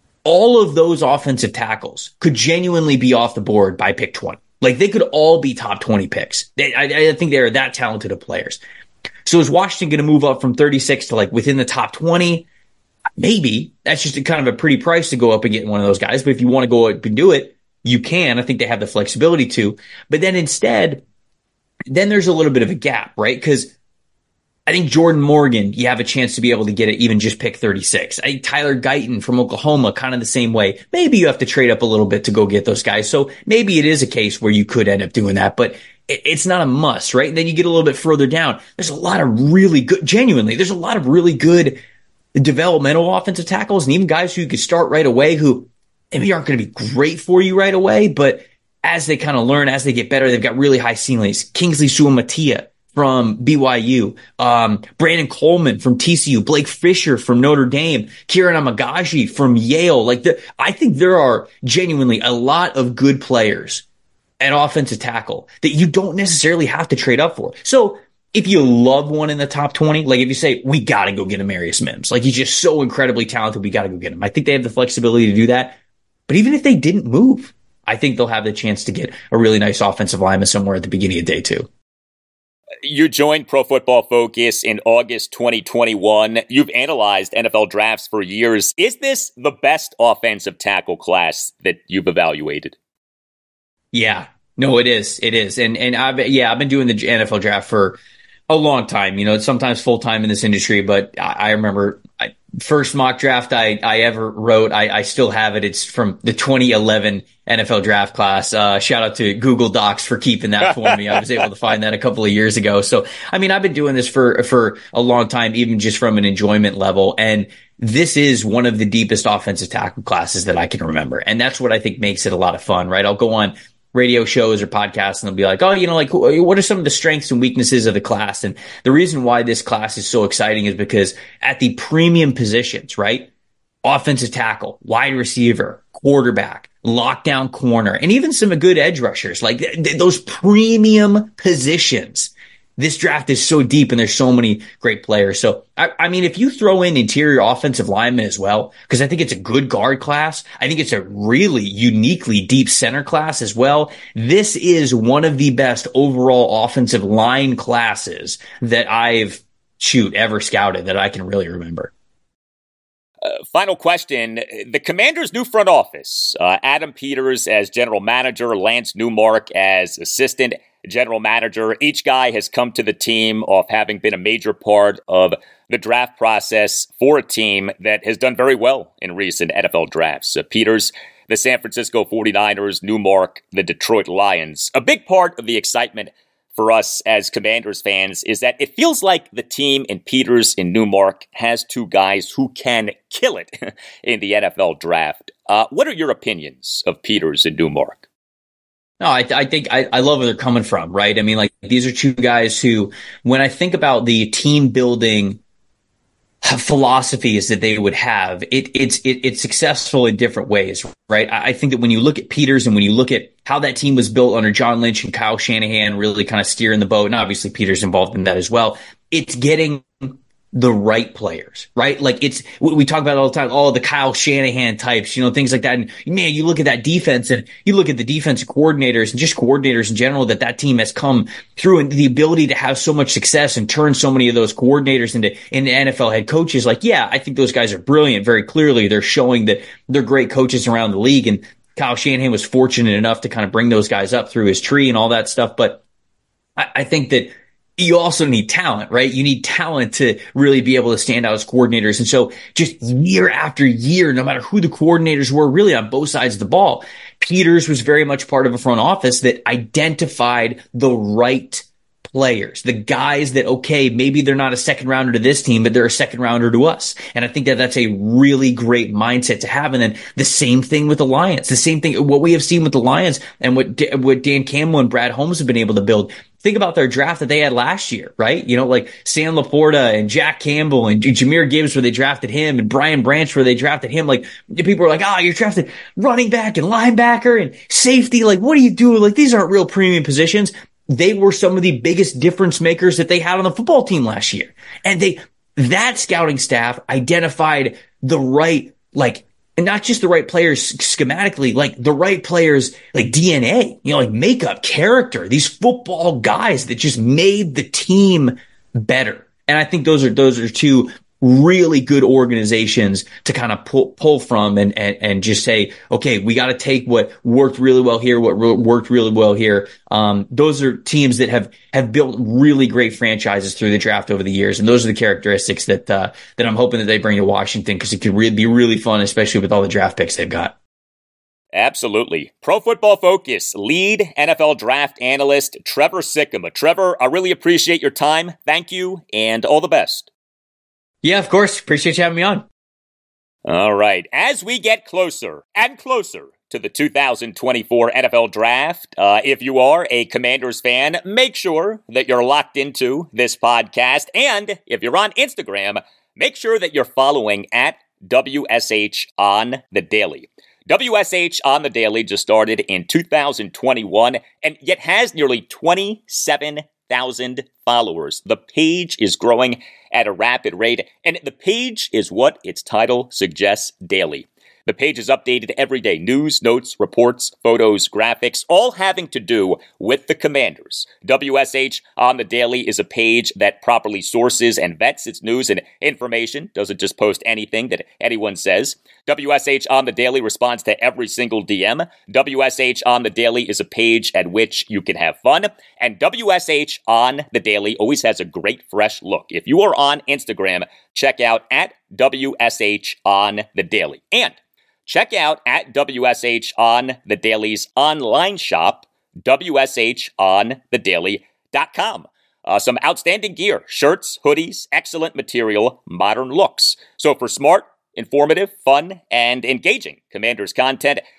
All of those offensive tackles could genuinely be off the board by pick twenty. Like they could all be top twenty picks. They, I, I think they're that talented of players. So is Washington going to move up from thirty-six to like within the top twenty? Maybe. That's just a kind of a pretty price to go up and get one of those guys. But if you want to go up and do it, you can. I think they have the flexibility to. But then instead, then there's a little bit of a gap, right? Because I think Jordan Morgan, you have a chance to be able to get it even just pick thirty-six. I think Tyler Guyton from Oklahoma, kind of the same way. Maybe you have to trade up a little bit to go get those guys. So maybe it is a case where you could end up doing that, but it, it's not a must, right? And then you get a little bit further down. There's a lot of really good, genuinely, there's a lot of really good developmental offensive tackles and even guys who you could start right away who maybe aren't going to be great for you right away, but as they kind of learn, as they get better, they've got really high ceilings. Kingsley Suamataia from B Y U, um, Brandon Coleman from T C U, Blake Fisher from Notre Dame, Kieran Amagashi from Yale. Like, the, I think there are genuinely a lot of good players at offensive tackle that you don't necessarily have to trade up for. So if you love one in the top twenty, like if you say, we got to go get Amarius Mims, like he's just so incredibly talented, we got to go get him. I think they have the flexibility to do that. But even if they didn't move, I think they'll have the chance to get a really nice offensive lineman somewhere at the beginning of day two. You joined Pro Football Focus in August twenty twenty-one. You've analyzed N F L drafts for years. Is this the best offensive tackle class that you've evaluated? Yeah, no, it is. It is. And, and I've, yeah, I've been doing the N F L draft for a long time. You know, it's sometimes full time in this industry, but I, I remember I, first mock draft I, I ever wrote, I, I still have it. It's from the twenty eleven N F L draft class. Uh, shout out to Google Docs for keeping that for me. I was able to find that a couple of years ago. So, I mean, I've been doing this for, for a long time, even just from an enjoyment level. And this is one of the deepest offensive tackle classes that I can remember. And that's what I think makes it a lot of fun, right? I'll go on radio shows or podcasts, and they'll be like, oh, you know, like, what are some of the strengths and weaknesses of the class? And the reason why this class is so exciting is because at the premium positions, right? Offensive tackle, wide receiver, quarterback, lockdown corner, and even some good edge rushers, like th- th- those premium positions. This draft is so deep and there's so many great players. So, I, I mean, if you throw in interior offensive linemen as well, because I think it's a good guard class. I think it's a really uniquely deep center class as well. This is one of the best overall offensive line classes that I've, shoot, ever scouted that I can really remember. Uh, final question. The Commanders' new front office, uh, Adam Peters as general manager, Lance Newmark as assistant general manager. Each guy has come to the team off having been a major part of the draft process for a team that has done very well in recent N F L drafts. Uh, Peters, the San Francisco forty-niners, Newmark, the Detroit Lions. A big part of the excitement for us as Commanders fans is that it feels like the team in Peters and Newmark has two guys who can kill it in the N F L draft. Uh, what are your opinions of Peters and Newmark? No, I, I think I, I love where they're coming from, right? I mean, like, these are two guys who, when I think about the team building philosophies that they would have, it, it's it, it's successful in different ways, right? I, I think that when you look at Peters and when you look at how that team was built under John Lynch and Kyle Shanahan really kind of steering the boat, and obviously Peters involved in that as well, it's getting the right players, right? Like, it's, we talk about it all the time, all the Kyle Shanahan types, you know, things like that. And man, you look at that defense and you look at the defensive coordinators and just coordinators in general that that team has come through, and the ability to have so much success and turn so many of those coordinators into, into N F L head coaches. Like, yeah, I think those guys are brilliant. Very clearly, they're showing that they're great coaches around the league. And Kyle Shanahan was fortunate enough to kind of bring those guys up through his tree and all that stuff. But I, I think that you also need talent, right? You need talent to really be able to stand out as coordinators. And so just year after year, no matter who the coordinators were, really on both sides of the ball, Peters was very much part of a front office that identified the right players, the guys that, okay, maybe they're not a second rounder to this team, but they're a second rounder to us. And I think that that's a really great mindset to have. And then the same thing with the Lions, the same thing, what we have seen with the Lions and what, D- what Dan Campbell and Brad Holmes have been able to build. Think about their draft that they had last year, right? You know, like Sam Laporta and Jack Campbell and Jahmyr Gibbs where they drafted him, and Brian Branch where they drafted him. Like, people are like, oh, you're drafted running back and linebacker and safety. Like, what are you doing? Like, these aren't real premium positions. They were some of the biggest difference makers that they had on the football team last year. And they, that scouting staff identified the right, like, and not just the right players schematically, like the right players, like D N A, you know, like makeup, character, these football guys that just made the team better. And I think those are, those are two really good organizations to kind of pull, pull from and, and, and just say, okay, we got to take what worked really well here, what re- worked really well here. Um, those are teams that have, have built really great franchises through the draft over the years. And those are the characteristics that, uh, that I'm hoping that they bring to Washington, because it could really be really fun, especially with all the draft picks they've got. Absolutely. Pro Football Focus lead N F L draft analyst Trevor Sikkema. Trevor, I really appreciate your time. Thank you, and all the best. Yeah, of course. Appreciate you having me on. All right. As we get closer and closer to the two thousand twenty-four N F L Draft, uh, if you are a Commanders fan, make sure that you're locked into this podcast. And if you're on Instagram, make sure that you're following at W S H on the Daily. W S H on the Daily just started in two thousand twenty-one and yet has nearly twenty-seven thousand followers. The page is growing at a rapid rate, and the page is what its title suggests, daily. The page is updated every day. News, notes, reports, photos, graphics, all having to do with the Commanders. W S H on the Daily is a page that properly sources and vets its news and information. Doesn't just post anything that anyone says. W S H on the Daily responds to every single D M. W S H on the Daily is a page at which you can have fun. And W S H on the Daily always has a great fresh look. If you are on Instagram, check out at W S H on the Daily. And check out at W S H on the Daily's online shop, W S H on the daily dot com. Uh, some outstanding gear, shirts, hoodies, excellent material, modern looks. So for smart, informative, fun, and engaging Commanders content,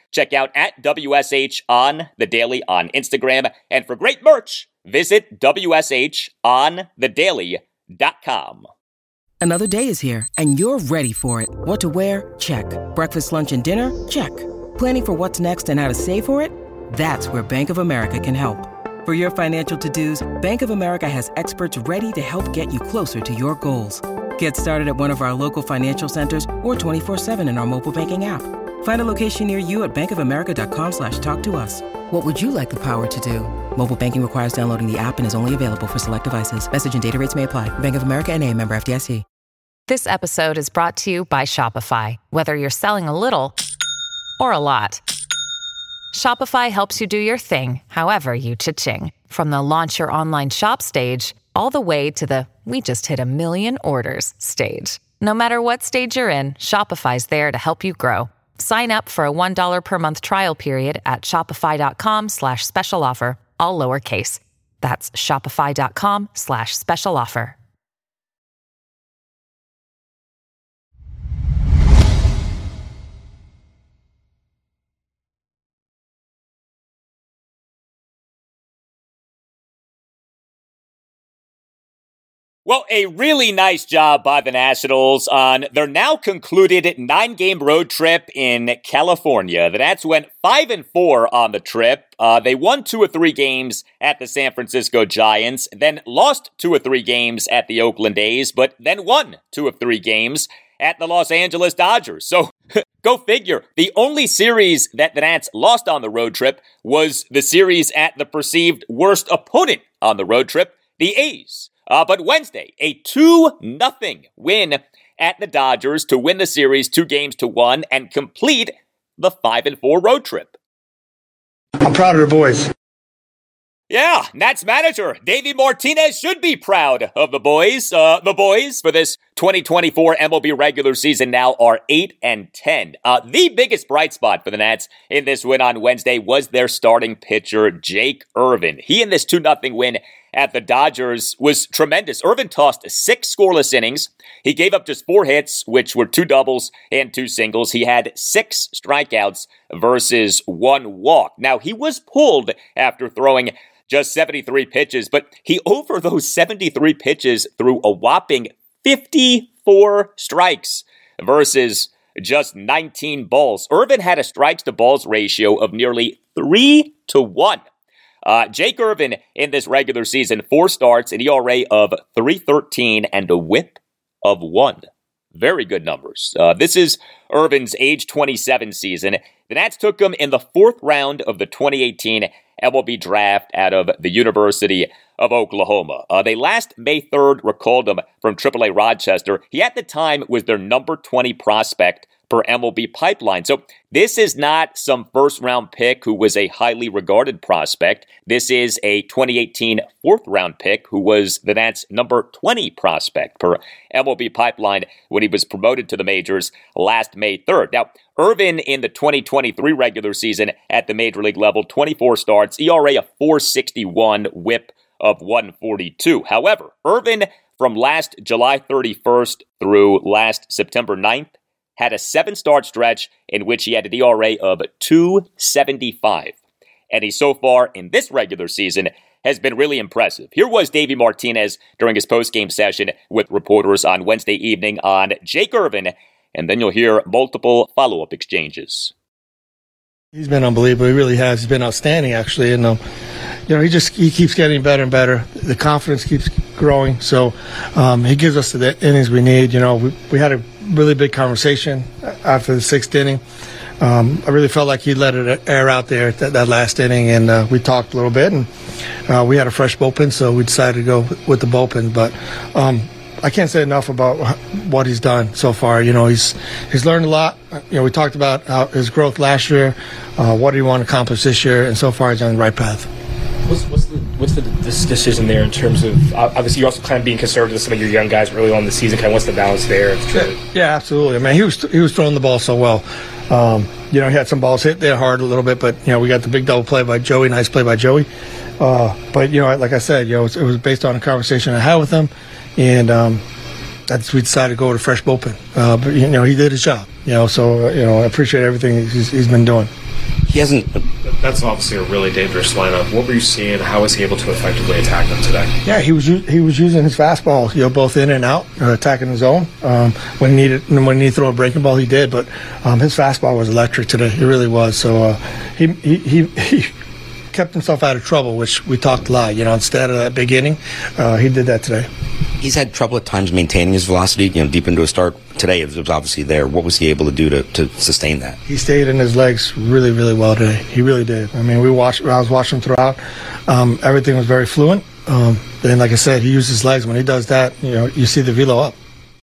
Check out at W S H on the Daily on Instagram. And for great merch, visit W S H on the daily dot com. Another day is here, and you're ready for it. What to wear? Check. Breakfast, lunch, and dinner? Check. Planning for what's next and how to save for it? That's where Bank of America can help. For your financial to-dos, Bank of America has experts ready to help get you closer to your goals. Get started at one of our local financial centers or twenty-four seven in our mobile banking app. Find a location near you at bankofamerica.com slash talk to us. What would you like the power to do? Mobile banking requires downloading the app and is only available for select devices. Message and data rates may apply. Bank of America N A, member F D I C. This episode is brought to you by Shopify. Whether you're selling a little or a lot, Shopify helps you do your thing, however you cha-ching. From the launch your online shop stage, all the way to the we just hit a million orders stage. No matter what stage you're in, Shopify's there to help you grow. Sign up for a one dollar per month trial period at shopify.com slash special offer, all lowercase. That's shopify.com slash special offer. Well, a really nice job by the Nationals on their now concluded nine-game road trip in California. The Nats went five and four on the trip. Uh, they won two or three games at the San Francisco Giants, then lost two or three games at the Oakland A's, but then won two of three games at the Los Angeles Dodgers. So go figure. The only series that the Nats lost on the road trip was the series at the perceived worst opponent on the road trip, the A's. Uh, but Wednesday, a two nothing win at the Dodgers to win the series two games to one and complete the five and four road trip. I'm proud of the boys. Yeah, Nats manager Davey Martinez should be proud of the boys. Uh, the boys for this twenty twenty-four M L B regular season now are eight and ten. Uh, the biggest bright spot for the Nats in this win on Wednesday was their starting pitcher, Jake Irvin. He in this two nothing win at the Dodgers was tremendous. Irvin tossed six scoreless innings. He gave up just four hits, which were two doubles and two singles. He had six strikeouts versus one walk. Now, he was pulled after throwing just seventy-three pitches, but he over those seventy-three pitches threw a whopping fifty-four strikes versus just nineteen balls. Irvin had a strikes to balls ratio of nearly three to one. Uh, Jake Irvin in this regular season, four starts, an E R A of three thirteen and a whip of one. Very good numbers. Uh, this is Irvin's age twenty-seven season. The Nats took him in the fourth round of the twenty eighteen M L B draft out of the University of Oklahoma. Uh, they last May third recalled him from triple A Rochester. He at the time was their number twenty prospect per M L B pipeline. So this is not some first-round pick who was a highly regarded prospect. This is a twenty eighteen fourth-round pick who was the Nats' number twenty prospect per M L B pipeline when he was promoted to the majors last May third. Now, Irvin in the twenty twenty-three regular season at the major league level, twenty-four starts, E R A of four sixty-one, whip of one forty-two. However, Irvin from last July thirty-first through last September ninth had a seven-start stretch in which he had an E R A of two seventy-five. And he so far in this regular season has been really impressive. Here was Davey Martinez during his post-game session with reporters on Wednesday evening on Jake Irvin, and then you'll hear multiple follow-up exchanges. He's been unbelievable. He really has. He's been outstanding, actually. And, um, you know, he just he keeps getting better and better. The confidence keeps growing. So um, he gives us the innings we need. You know, we, we had a really big conversation after the sixth inning. Um, I really felt like he let it air out there that, that last inning, and uh, we talked a little bit, and uh, we had a fresh bullpen, so we decided to go with the bullpen. But um, I can't say enough about what he's done so far. You know, he's he's learned a lot. You know, we talked about how his growth last year, uh, what do you want to accomplish this year, and so far he's on the right path. What's, what's the what's the this decision there in terms of obviously you're also kind of being conservative with some of your young guys early on in the season. Kind of what's the balance there? Yeah, yeah, absolutely. I mean, he was he was throwing the ball so well. Um, you know, he had some balls hit there hard a little bit, but you know, we got the big double play by Joey. Nice play by Joey. Uh, but you know, like I said, you know, it was, it was based on a conversation I had with him, and um, that's we decided to go with a fresh bullpen. Uh, but you know, he did his job. You know, so uh, you know, I appreciate everything he's, he's been doing. He hasn't. That's obviously a really dangerous lineup. What were you seeing? How was he able to effectively attack them today? Yeah, he was he was using his fastball, you know, both in and out, uh, attacking his zone. Um, when he needed when he needed to throw a breaking ball, he did. But um, his fastball was electric today. It really was. So uh, he, he he he kept himself out of trouble, which we talked a lot. You know, instead of that big inning, uh, he did that today. He's had trouble at times maintaining his velocity, you know, deep into a start. Today it was obviously there. What was he able to do to, to sustain that? He stayed in his legs really, really well today. He really did. I mean, we watched. I was watching throughout. Um, everything was very fluent. Um, and like I said, he used his legs. When he does that, you know, you see the velo up.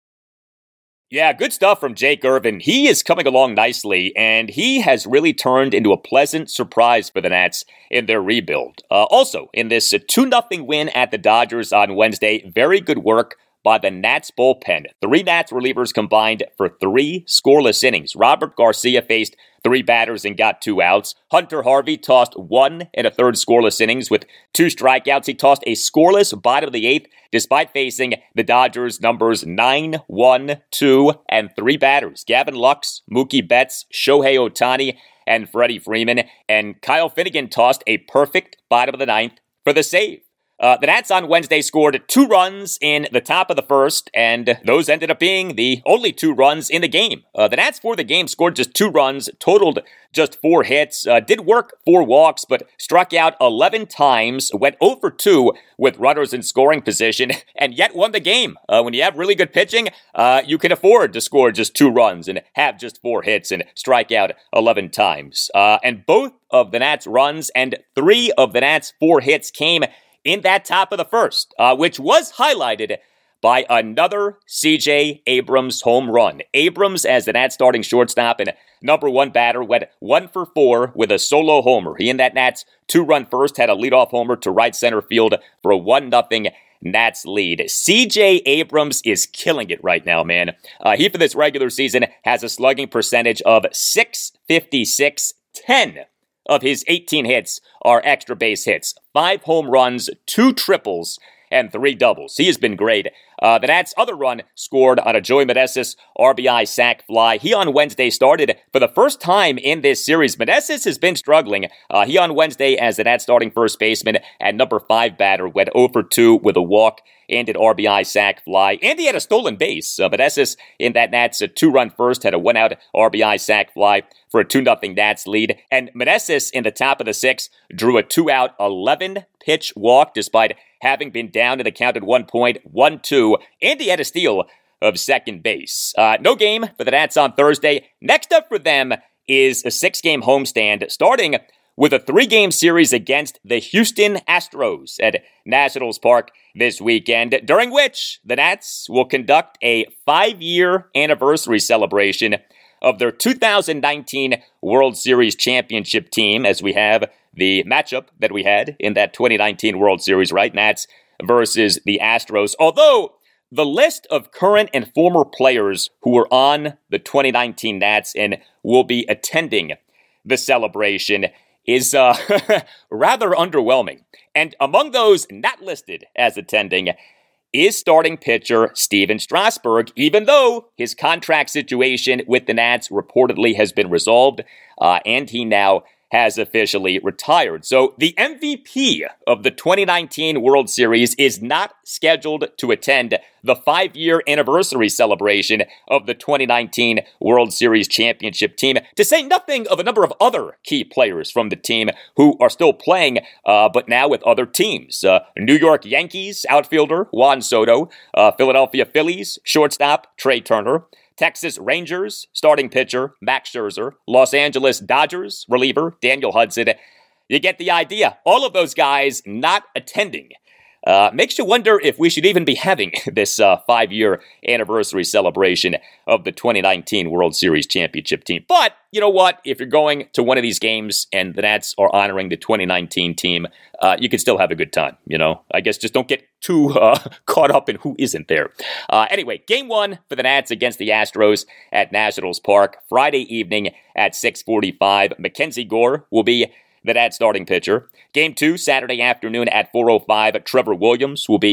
Yeah, good stuff from Jake Irvin. He is coming along nicely, and he has really turned into a pleasant surprise for the Nats in their rebuild. Uh, also, in this two nothing win at the Dodgers on Wednesday, very good work by the Nats bullpen. Three Nats relievers combined for three scoreless innings. Robert Garcia faced three batters and got two outs. Hunter Harvey tossed one and a third scoreless innings with two strikeouts. He tossed a scoreless bottom of the eighth despite facing the Dodgers' numbers nine, one, two, and three batters. Gavin Lux, Mookie Betts, Shohei Ohtani, and Freddie Freeman. And Kyle Finnegan tossed a perfect bottom of the ninth for the save. Uh, the Nats on Wednesday scored two runs in the top of the first, and those ended up being the only two runs in the game. Uh, the Nats for the game scored just two runs, totaled just four hits, uh, did work four walks, but struck out eleven times, went oh for two with runners in scoring position, and yet won the game. Uh, when you have really good pitching, uh, you can afford to score just two runs and have just four hits and strike out eleven times. Uh, and both of the Nats' runs and three of the Nats' four hits came in that top of the first, uh, which was highlighted by another C J Abrams home run. Abrams, as the Nats starting shortstop and number one batter, went one for four with a solo homer. He and that Nats two-run first had a leadoff homer to right center field for a one nothing Nats lead. C J Abrams is killing it right now, man. Uh, he, for this regular season, has a slugging percentage of six fifty-six, ten of his eighteen hits are extra base hits. Five home runs, two triples, and three doubles. He has been great. Uh, the Nats' other run scored on a Joey Meneses R B I sac fly. He on Wednesday started for the first time in this series. Meneses has been struggling. Uh, he on Wednesday as the Nats starting first baseman and number five batter went oh for two with a walk and an R B I sac fly. And he had a stolen base. Uh, Meneses in that Nats uh, two-run first had a one-out R B I sac fly for a two nothing Nats lead. And Meneses in the top of the sixth drew a two-out eleven-pitch walk despite having been down in the count at one point, one two, and he had a steal of second base. Uh, no game for the Nats on Thursday. Next up for them is a six-game homestand, starting with a three-game series against the Houston Astros at Nationals Park this weekend, during which the Nats will conduct a five-year anniversary celebration of their two thousand nineteen World Series championship team, as we have the matchup that we had in that twenty nineteen World Series, right? Nats versus the Astros. Although the list of current and former players who were on the twenty nineteen Nats and will be attending the celebration is uh, rather underwhelming. And among those not listed as attending is starting pitcher Steven Strasburg, even though his contract situation with the Nats reportedly has been resolved, uh, and he now has officially retired. So the M V P of the twenty nineteen World Series is not scheduled to attend the five-year anniversary celebration of the twenty nineteen World Series championship team, to say nothing of a number of other key players from the team who are still playing, uh, but now with other teams. Uh, New York Yankees outfielder Juan Soto, uh, Philadelphia Phillies shortstop Trey Turner, Texas Rangers starting pitcher Max Scherzer, Los Angeles Dodgers reliever Daniel Hudson. You get the idea. All of those guys not attending. Uh, makes you wonder if we should even be having this uh, five-year anniversary celebration of the twenty nineteen World Series championship team. But you know what? If you're going to one of these games and the Nats are honoring the twenty nineteen team, uh, you can still have a good time. You know, I guess just don't get too uh, caught up in who isn't there. Uh, anyway, game one for the Nats against the Astros at Nationals Park, Friday evening at six forty-five. Mackenzie Gore will be the Nats starting pitcher. Game two, Saturday afternoon at four oh five. Trevor Williams will be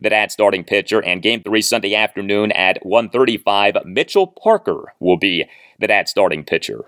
that at starting pitcher. And game three Sunday afternoon at one thirty-five, Mitchell Parker will be that at starting pitcher.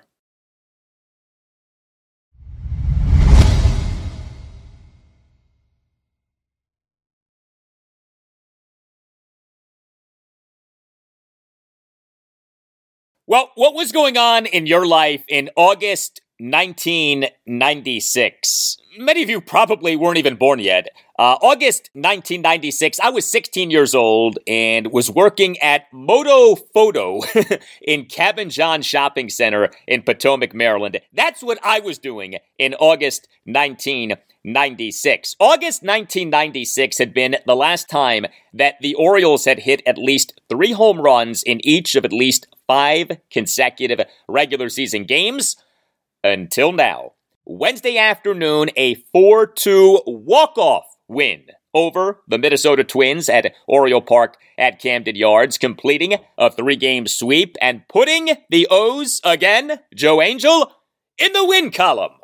Well, what was going on in your life in August nineteen ninety-six? Many of you probably weren't even born yet. Uh, August nineteen ninety-six, I was sixteen years old and was working at Moto Photo in Cabin John Shopping Center in Potomac, Maryland. That's what I was doing in August nineteen ninety-six. August nineteen ninety-six had been the last time that the Orioles had hit at least three home runs in each of at least five consecutive regular season games until now. Wednesday afternoon, a four two walk-off win over the Minnesota Twins at Oriole Park at Camden Yards, completing a three-game sweep and putting the O's again, Joe Angel, in the win column.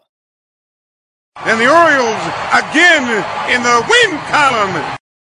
And the Orioles again in the win column.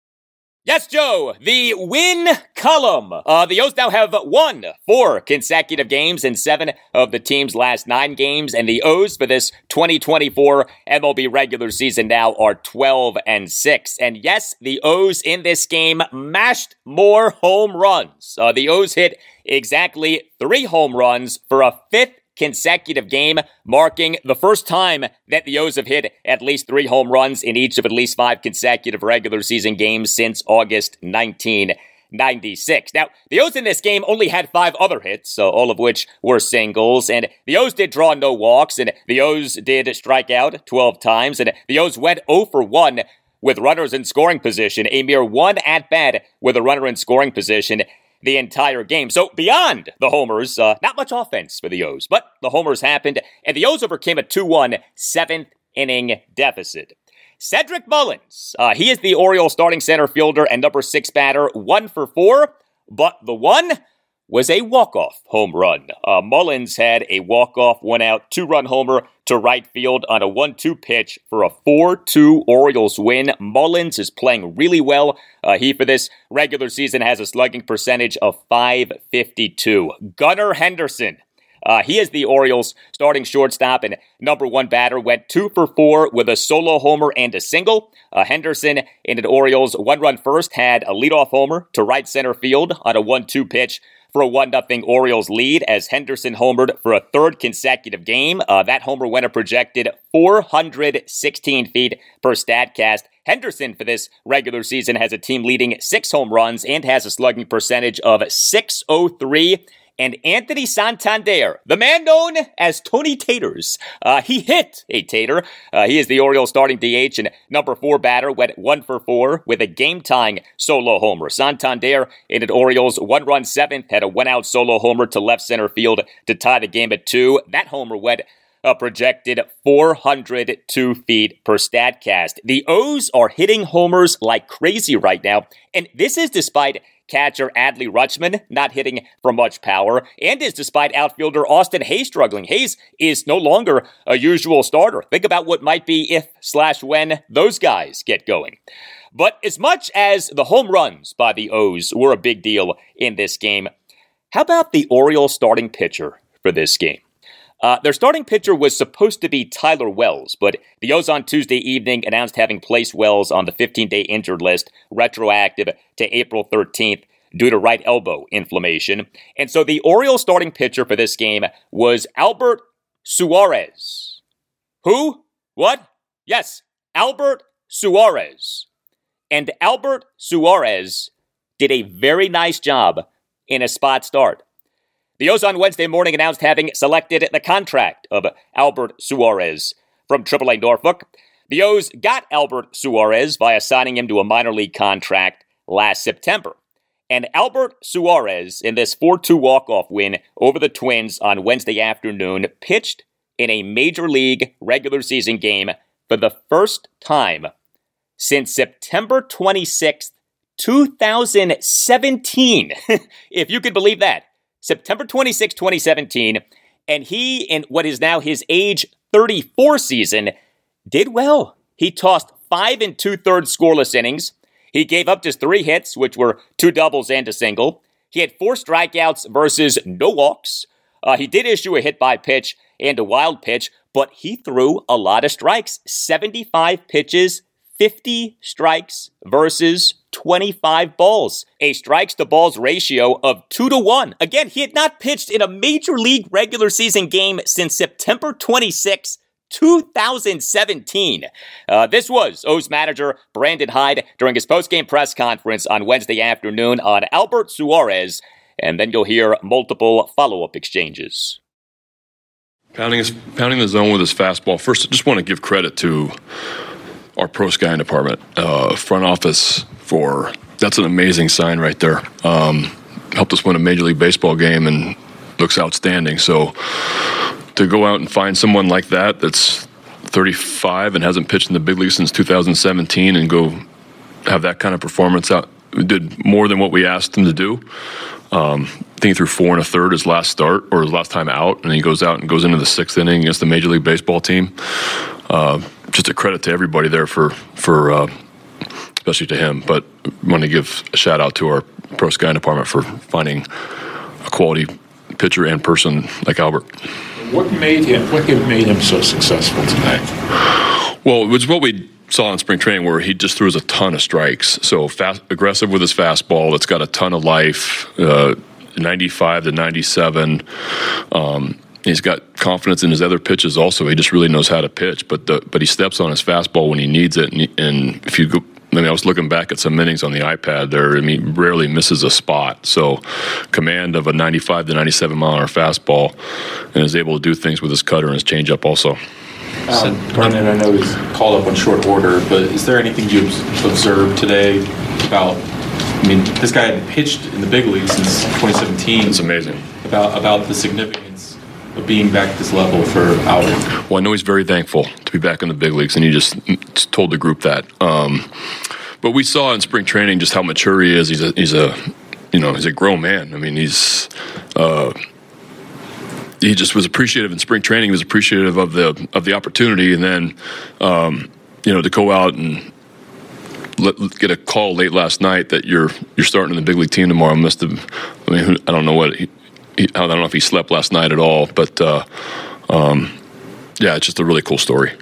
Yes, Joe, the win column. Uh, the O's now have won four consecutive games in seven of the team's last nine games, and the O's for this twenty twenty-four M L B regular season now are twelve and six. And yes, the O's in this game mashed more home runs. Uh, the O's hit exactly three home runs for a fifth consecutive game, marking the first time that the O's have hit at least three home runs in each of at least five consecutive regular season games since August nineteen ninety-six. Now, the O's in this game only had five other hits, uh, all of which were singles, and the O's did draw no walks, and the O's did strike out twelve times, and the O's went oh for one with runners in scoring position, a mere one at-bat with a runner in scoring position the entire game. So beyond the homers, uh, not much offense for the O's, but the homers happened, and the O's overcame a two one seventh inning deficit. Cedric Mullins, uh, he is the Orioles starting center fielder and number six batter, one for four, but the one was a walk-off home run. Uh, Mullins had a walk-off, one-out, two-run homer to right field on a one two pitch for a four two Orioles win. Mullins is playing really well. Uh, he, for this regular season, has a slugging percentage of five fifty-two. Gunnar Henderson, uh, he is the Orioles starting shortstop and number one batter, went two for four with a solo homer and a single. Uh, Henderson, in an Orioles one-run first, had a leadoff homer to right center field on a one two pitch for a one nothing Orioles lead as Henderson homered for a third consecutive game. Uh, that homer went a projected four hundred sixteen feet per StatCast. Henderson for this regular season has a team-leading six home runs and has a slugging percentage of six oh three. And Anthony Santander, the man known as Tony Taters, uh, he hit a Tater. Uh, he is the Orioles starting D H and number four batter, went one for four with a game-tying solo homer. Santander, in an Orioles one-run seventh, had a one-out solo homer to left center field to tie the game at two. That homer went a projected four hundred two feet per StatCast. The O's are hitting homers like crazy right now, and this is despite catcher Adley Rutschman not hitting for much power, and is despite outfielder Austin Hayes struggling. Hayes is no longer a usual starter. Think about what might be if slash when those guys get going. But as much as the home runs by the O's were a big deal in this game, how about the Orioles starting pitcher for this game? Uh, their starting pitcher was supposed to be Tyler Wells, but the O's on Tuesday evening announced having placed Wells on the fifteen-day injured list, retroactive to April thirteenth, due to right elbow inflammation. And so the Orioles starting pitcher for this game was Albert Suarez. Who? What? Yes, Albert Suarez. And Albert Suarez did a very nice job in a spot start. The O's on Wednesday morning announced having selected the contract of Albert Suarez from triple A Norfolk. The O's got Albert Suarez by assigning him to a minor league contract last September. And Albert Suarez, in this four two walk-off win over the Twins on Wednesday afternoon, pitched in a major league regular season game for the first time since September twenty-sixth, two thousand seventeen. If you could believe that. September twenty-sixth, twenty seventeen, and he, in what is now his age thirty-four season, did well. He tossed five and two-thirds scoreless innings He gave up just three hits, which were two doubles and a single. He had four strikeouts versus no walks. Uh, he did issue a hit by pitch and a wild pitch, but he threw a lot of strikes. seventy-five pitches, fifty strikes versus twenty-five balls. A strikes to balls ratio of two to one. Again, he had not pitched in a major league regular season game since September twenty-sixth, two thousand seventeen. Uh, this was O's manager Brandon Hyde during his postgame press conference on Wednesday afternoon on Albert Suarez, and then you'll hear multiple follow-up exchanges. Pounding his, pounding the zone with his fastball. First, I just want to give credit to our pro scouting department, uh, front office for, that's an amazing sign right there. Um, helped us win a Major League Baseball game and looks outstanding. So to go out and find someone like that that's thirty-five and hasn't pitched in the big league since two thousand seventeen and go have that kind of performance out, we did more than what we asked him to do. Um, I think he threw four and a third his last start or his last time out, and he goes out and goes into the sixth inning against the Major League Baseball team. Uh, just a credit to everybody there for, for uh, especially to him. But I want to give a shout out to our pro scouting department for finding a quality pitcher and person like Albert. What made him? What made him so successful tonight? Well, it was what we saw in spring training, where he just throws a ton of strikes. So fast, aggressive with his fastball. It's got a ton of life. Uh, ninety-five to ninety-seven. Um, he's got confidence in his other pitches. Also, he just really knows how to pitch. But the, but he steps on his fastball when he needs it. And, he, and if you go. I mean, I was looking back at some innings on the iPad there. I mean, he rarely misses a spot. So, command of a ninety-five to ninety-seven mile an hour fastball, and is able to do things with his cutter and his changeup also. Um, Brendan, I know he's called up on short order, but is there anything you observed today about? I mean, this guy hadn't pitched in the big league since twenty seventeen. It's amazing. About about the significance of being back at this level for Albert. Well, I know he's very thankful to be back in the big leagues, and he just told the group that. Um, but we saw in spring training just how mature he is. He's a, he's a, you know, he's a grown man. I mean, he's, uh, he just was appreciative in spring training. He was appreciative of the of the opportunity, and then, um, you know, to go out and let, get a call late last night that you're you're starting in the big league team tomorrow. Must have, I mean, I don't know what. He, He, I don't know if he slept last night at all, but uh, um, yeah, it's just a really cool story.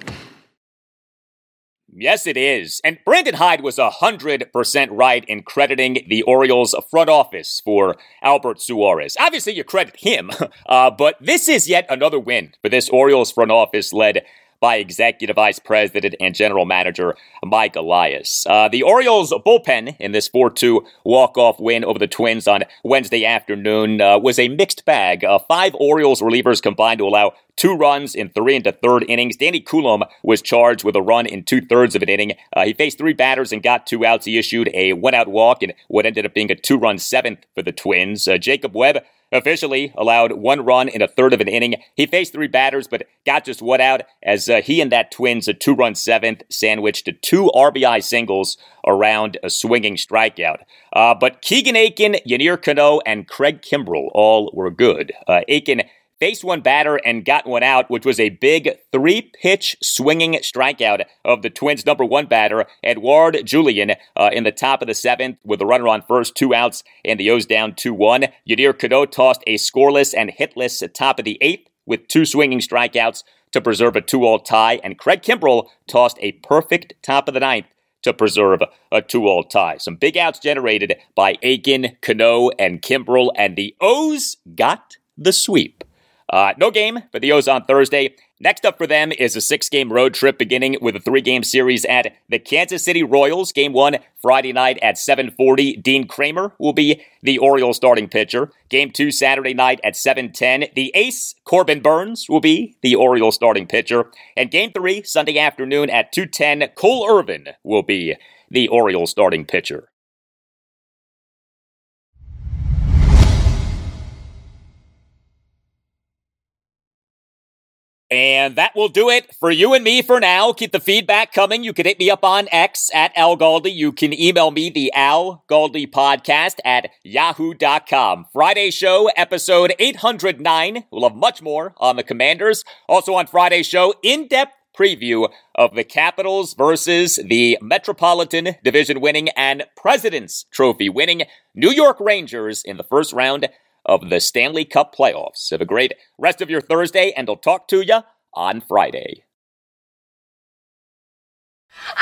Yes, it is. And Brandon Hyde was one hundred percent right in crediting the Orioles front office for Albert Suarez. Obviously, you credit him, uh, but this is yet another win for this Orioles front office led by Executive Vice President and General Manager Mike Elias. Uh, the Orioles bullpen in this four two walk-off win over the Twins on Wednesday afternoon uh, was a mixed bag. Uh, five Orioles relievers combined to allow two runs in three and a third innings. Danny Coulombe was charged with a run in two-thirds of an inning. Uh, he faced three batters and got two outs. He issued a one-out walk in what ended up being a two-run seventh for the Twins. Uh, Jacob Webb officially allowed one run in a third of an inning. He faced three batters, but got just one out as uh, he and that Twins a two-run seventh sandwiched to two R B I singles around a swinging strikeout. Uh, but Keegan Akin, Yennier Cano, and Craig Kimbrell all were good. Uh, Akin faced one batter and got one out, which was a big three-pitch swinging strikeout of the Twins' number one batter, Edouard Julien, uh, in the top of the seventh with a runner on first, two outs, and the O's down two one. Yennier Cano tossed a scoreless and hitless at top of the eighth with two swinging strikeouts to preserve a two-all tie, and Craig Kimbrell tossed a perfect top of the ninth to preserve a two-all tie. Some big outs generated by Akin, Cano, and Kimbrell, and the O's got the sweep. Uh, no game for the O's on Thursday. Next up for them is a six-game road trip beginning with a three-game series at the Kansas City Royals. Game one, Friday night at seven forty. Dean Kramer will be the Orioles starting pitcher. Game two, Saturday night at seven ten. The ace, Corbin Burns, will be the Orioles starting pitcher. And game three, Sunday afternoon at two ten. Cole Irvin will be the Orioles starting pitcher. And that will do it for you and me for now. Keep the feedback coming. You can hit me up on X at Al Galdi. You can email me, the Al Galdi podcast at yahoo dot com. Friday show, episode eight hundred nine. We'll have much more on the Commanders. Also on Friday's show, in-depth preview of the Capitals versus the Metropolitan Division winning and President's Trophy winning New York Rangers in the first round of the Stanley Cup playoffs. Have a great rest of your Thursday, and I'll talk to you on Friday.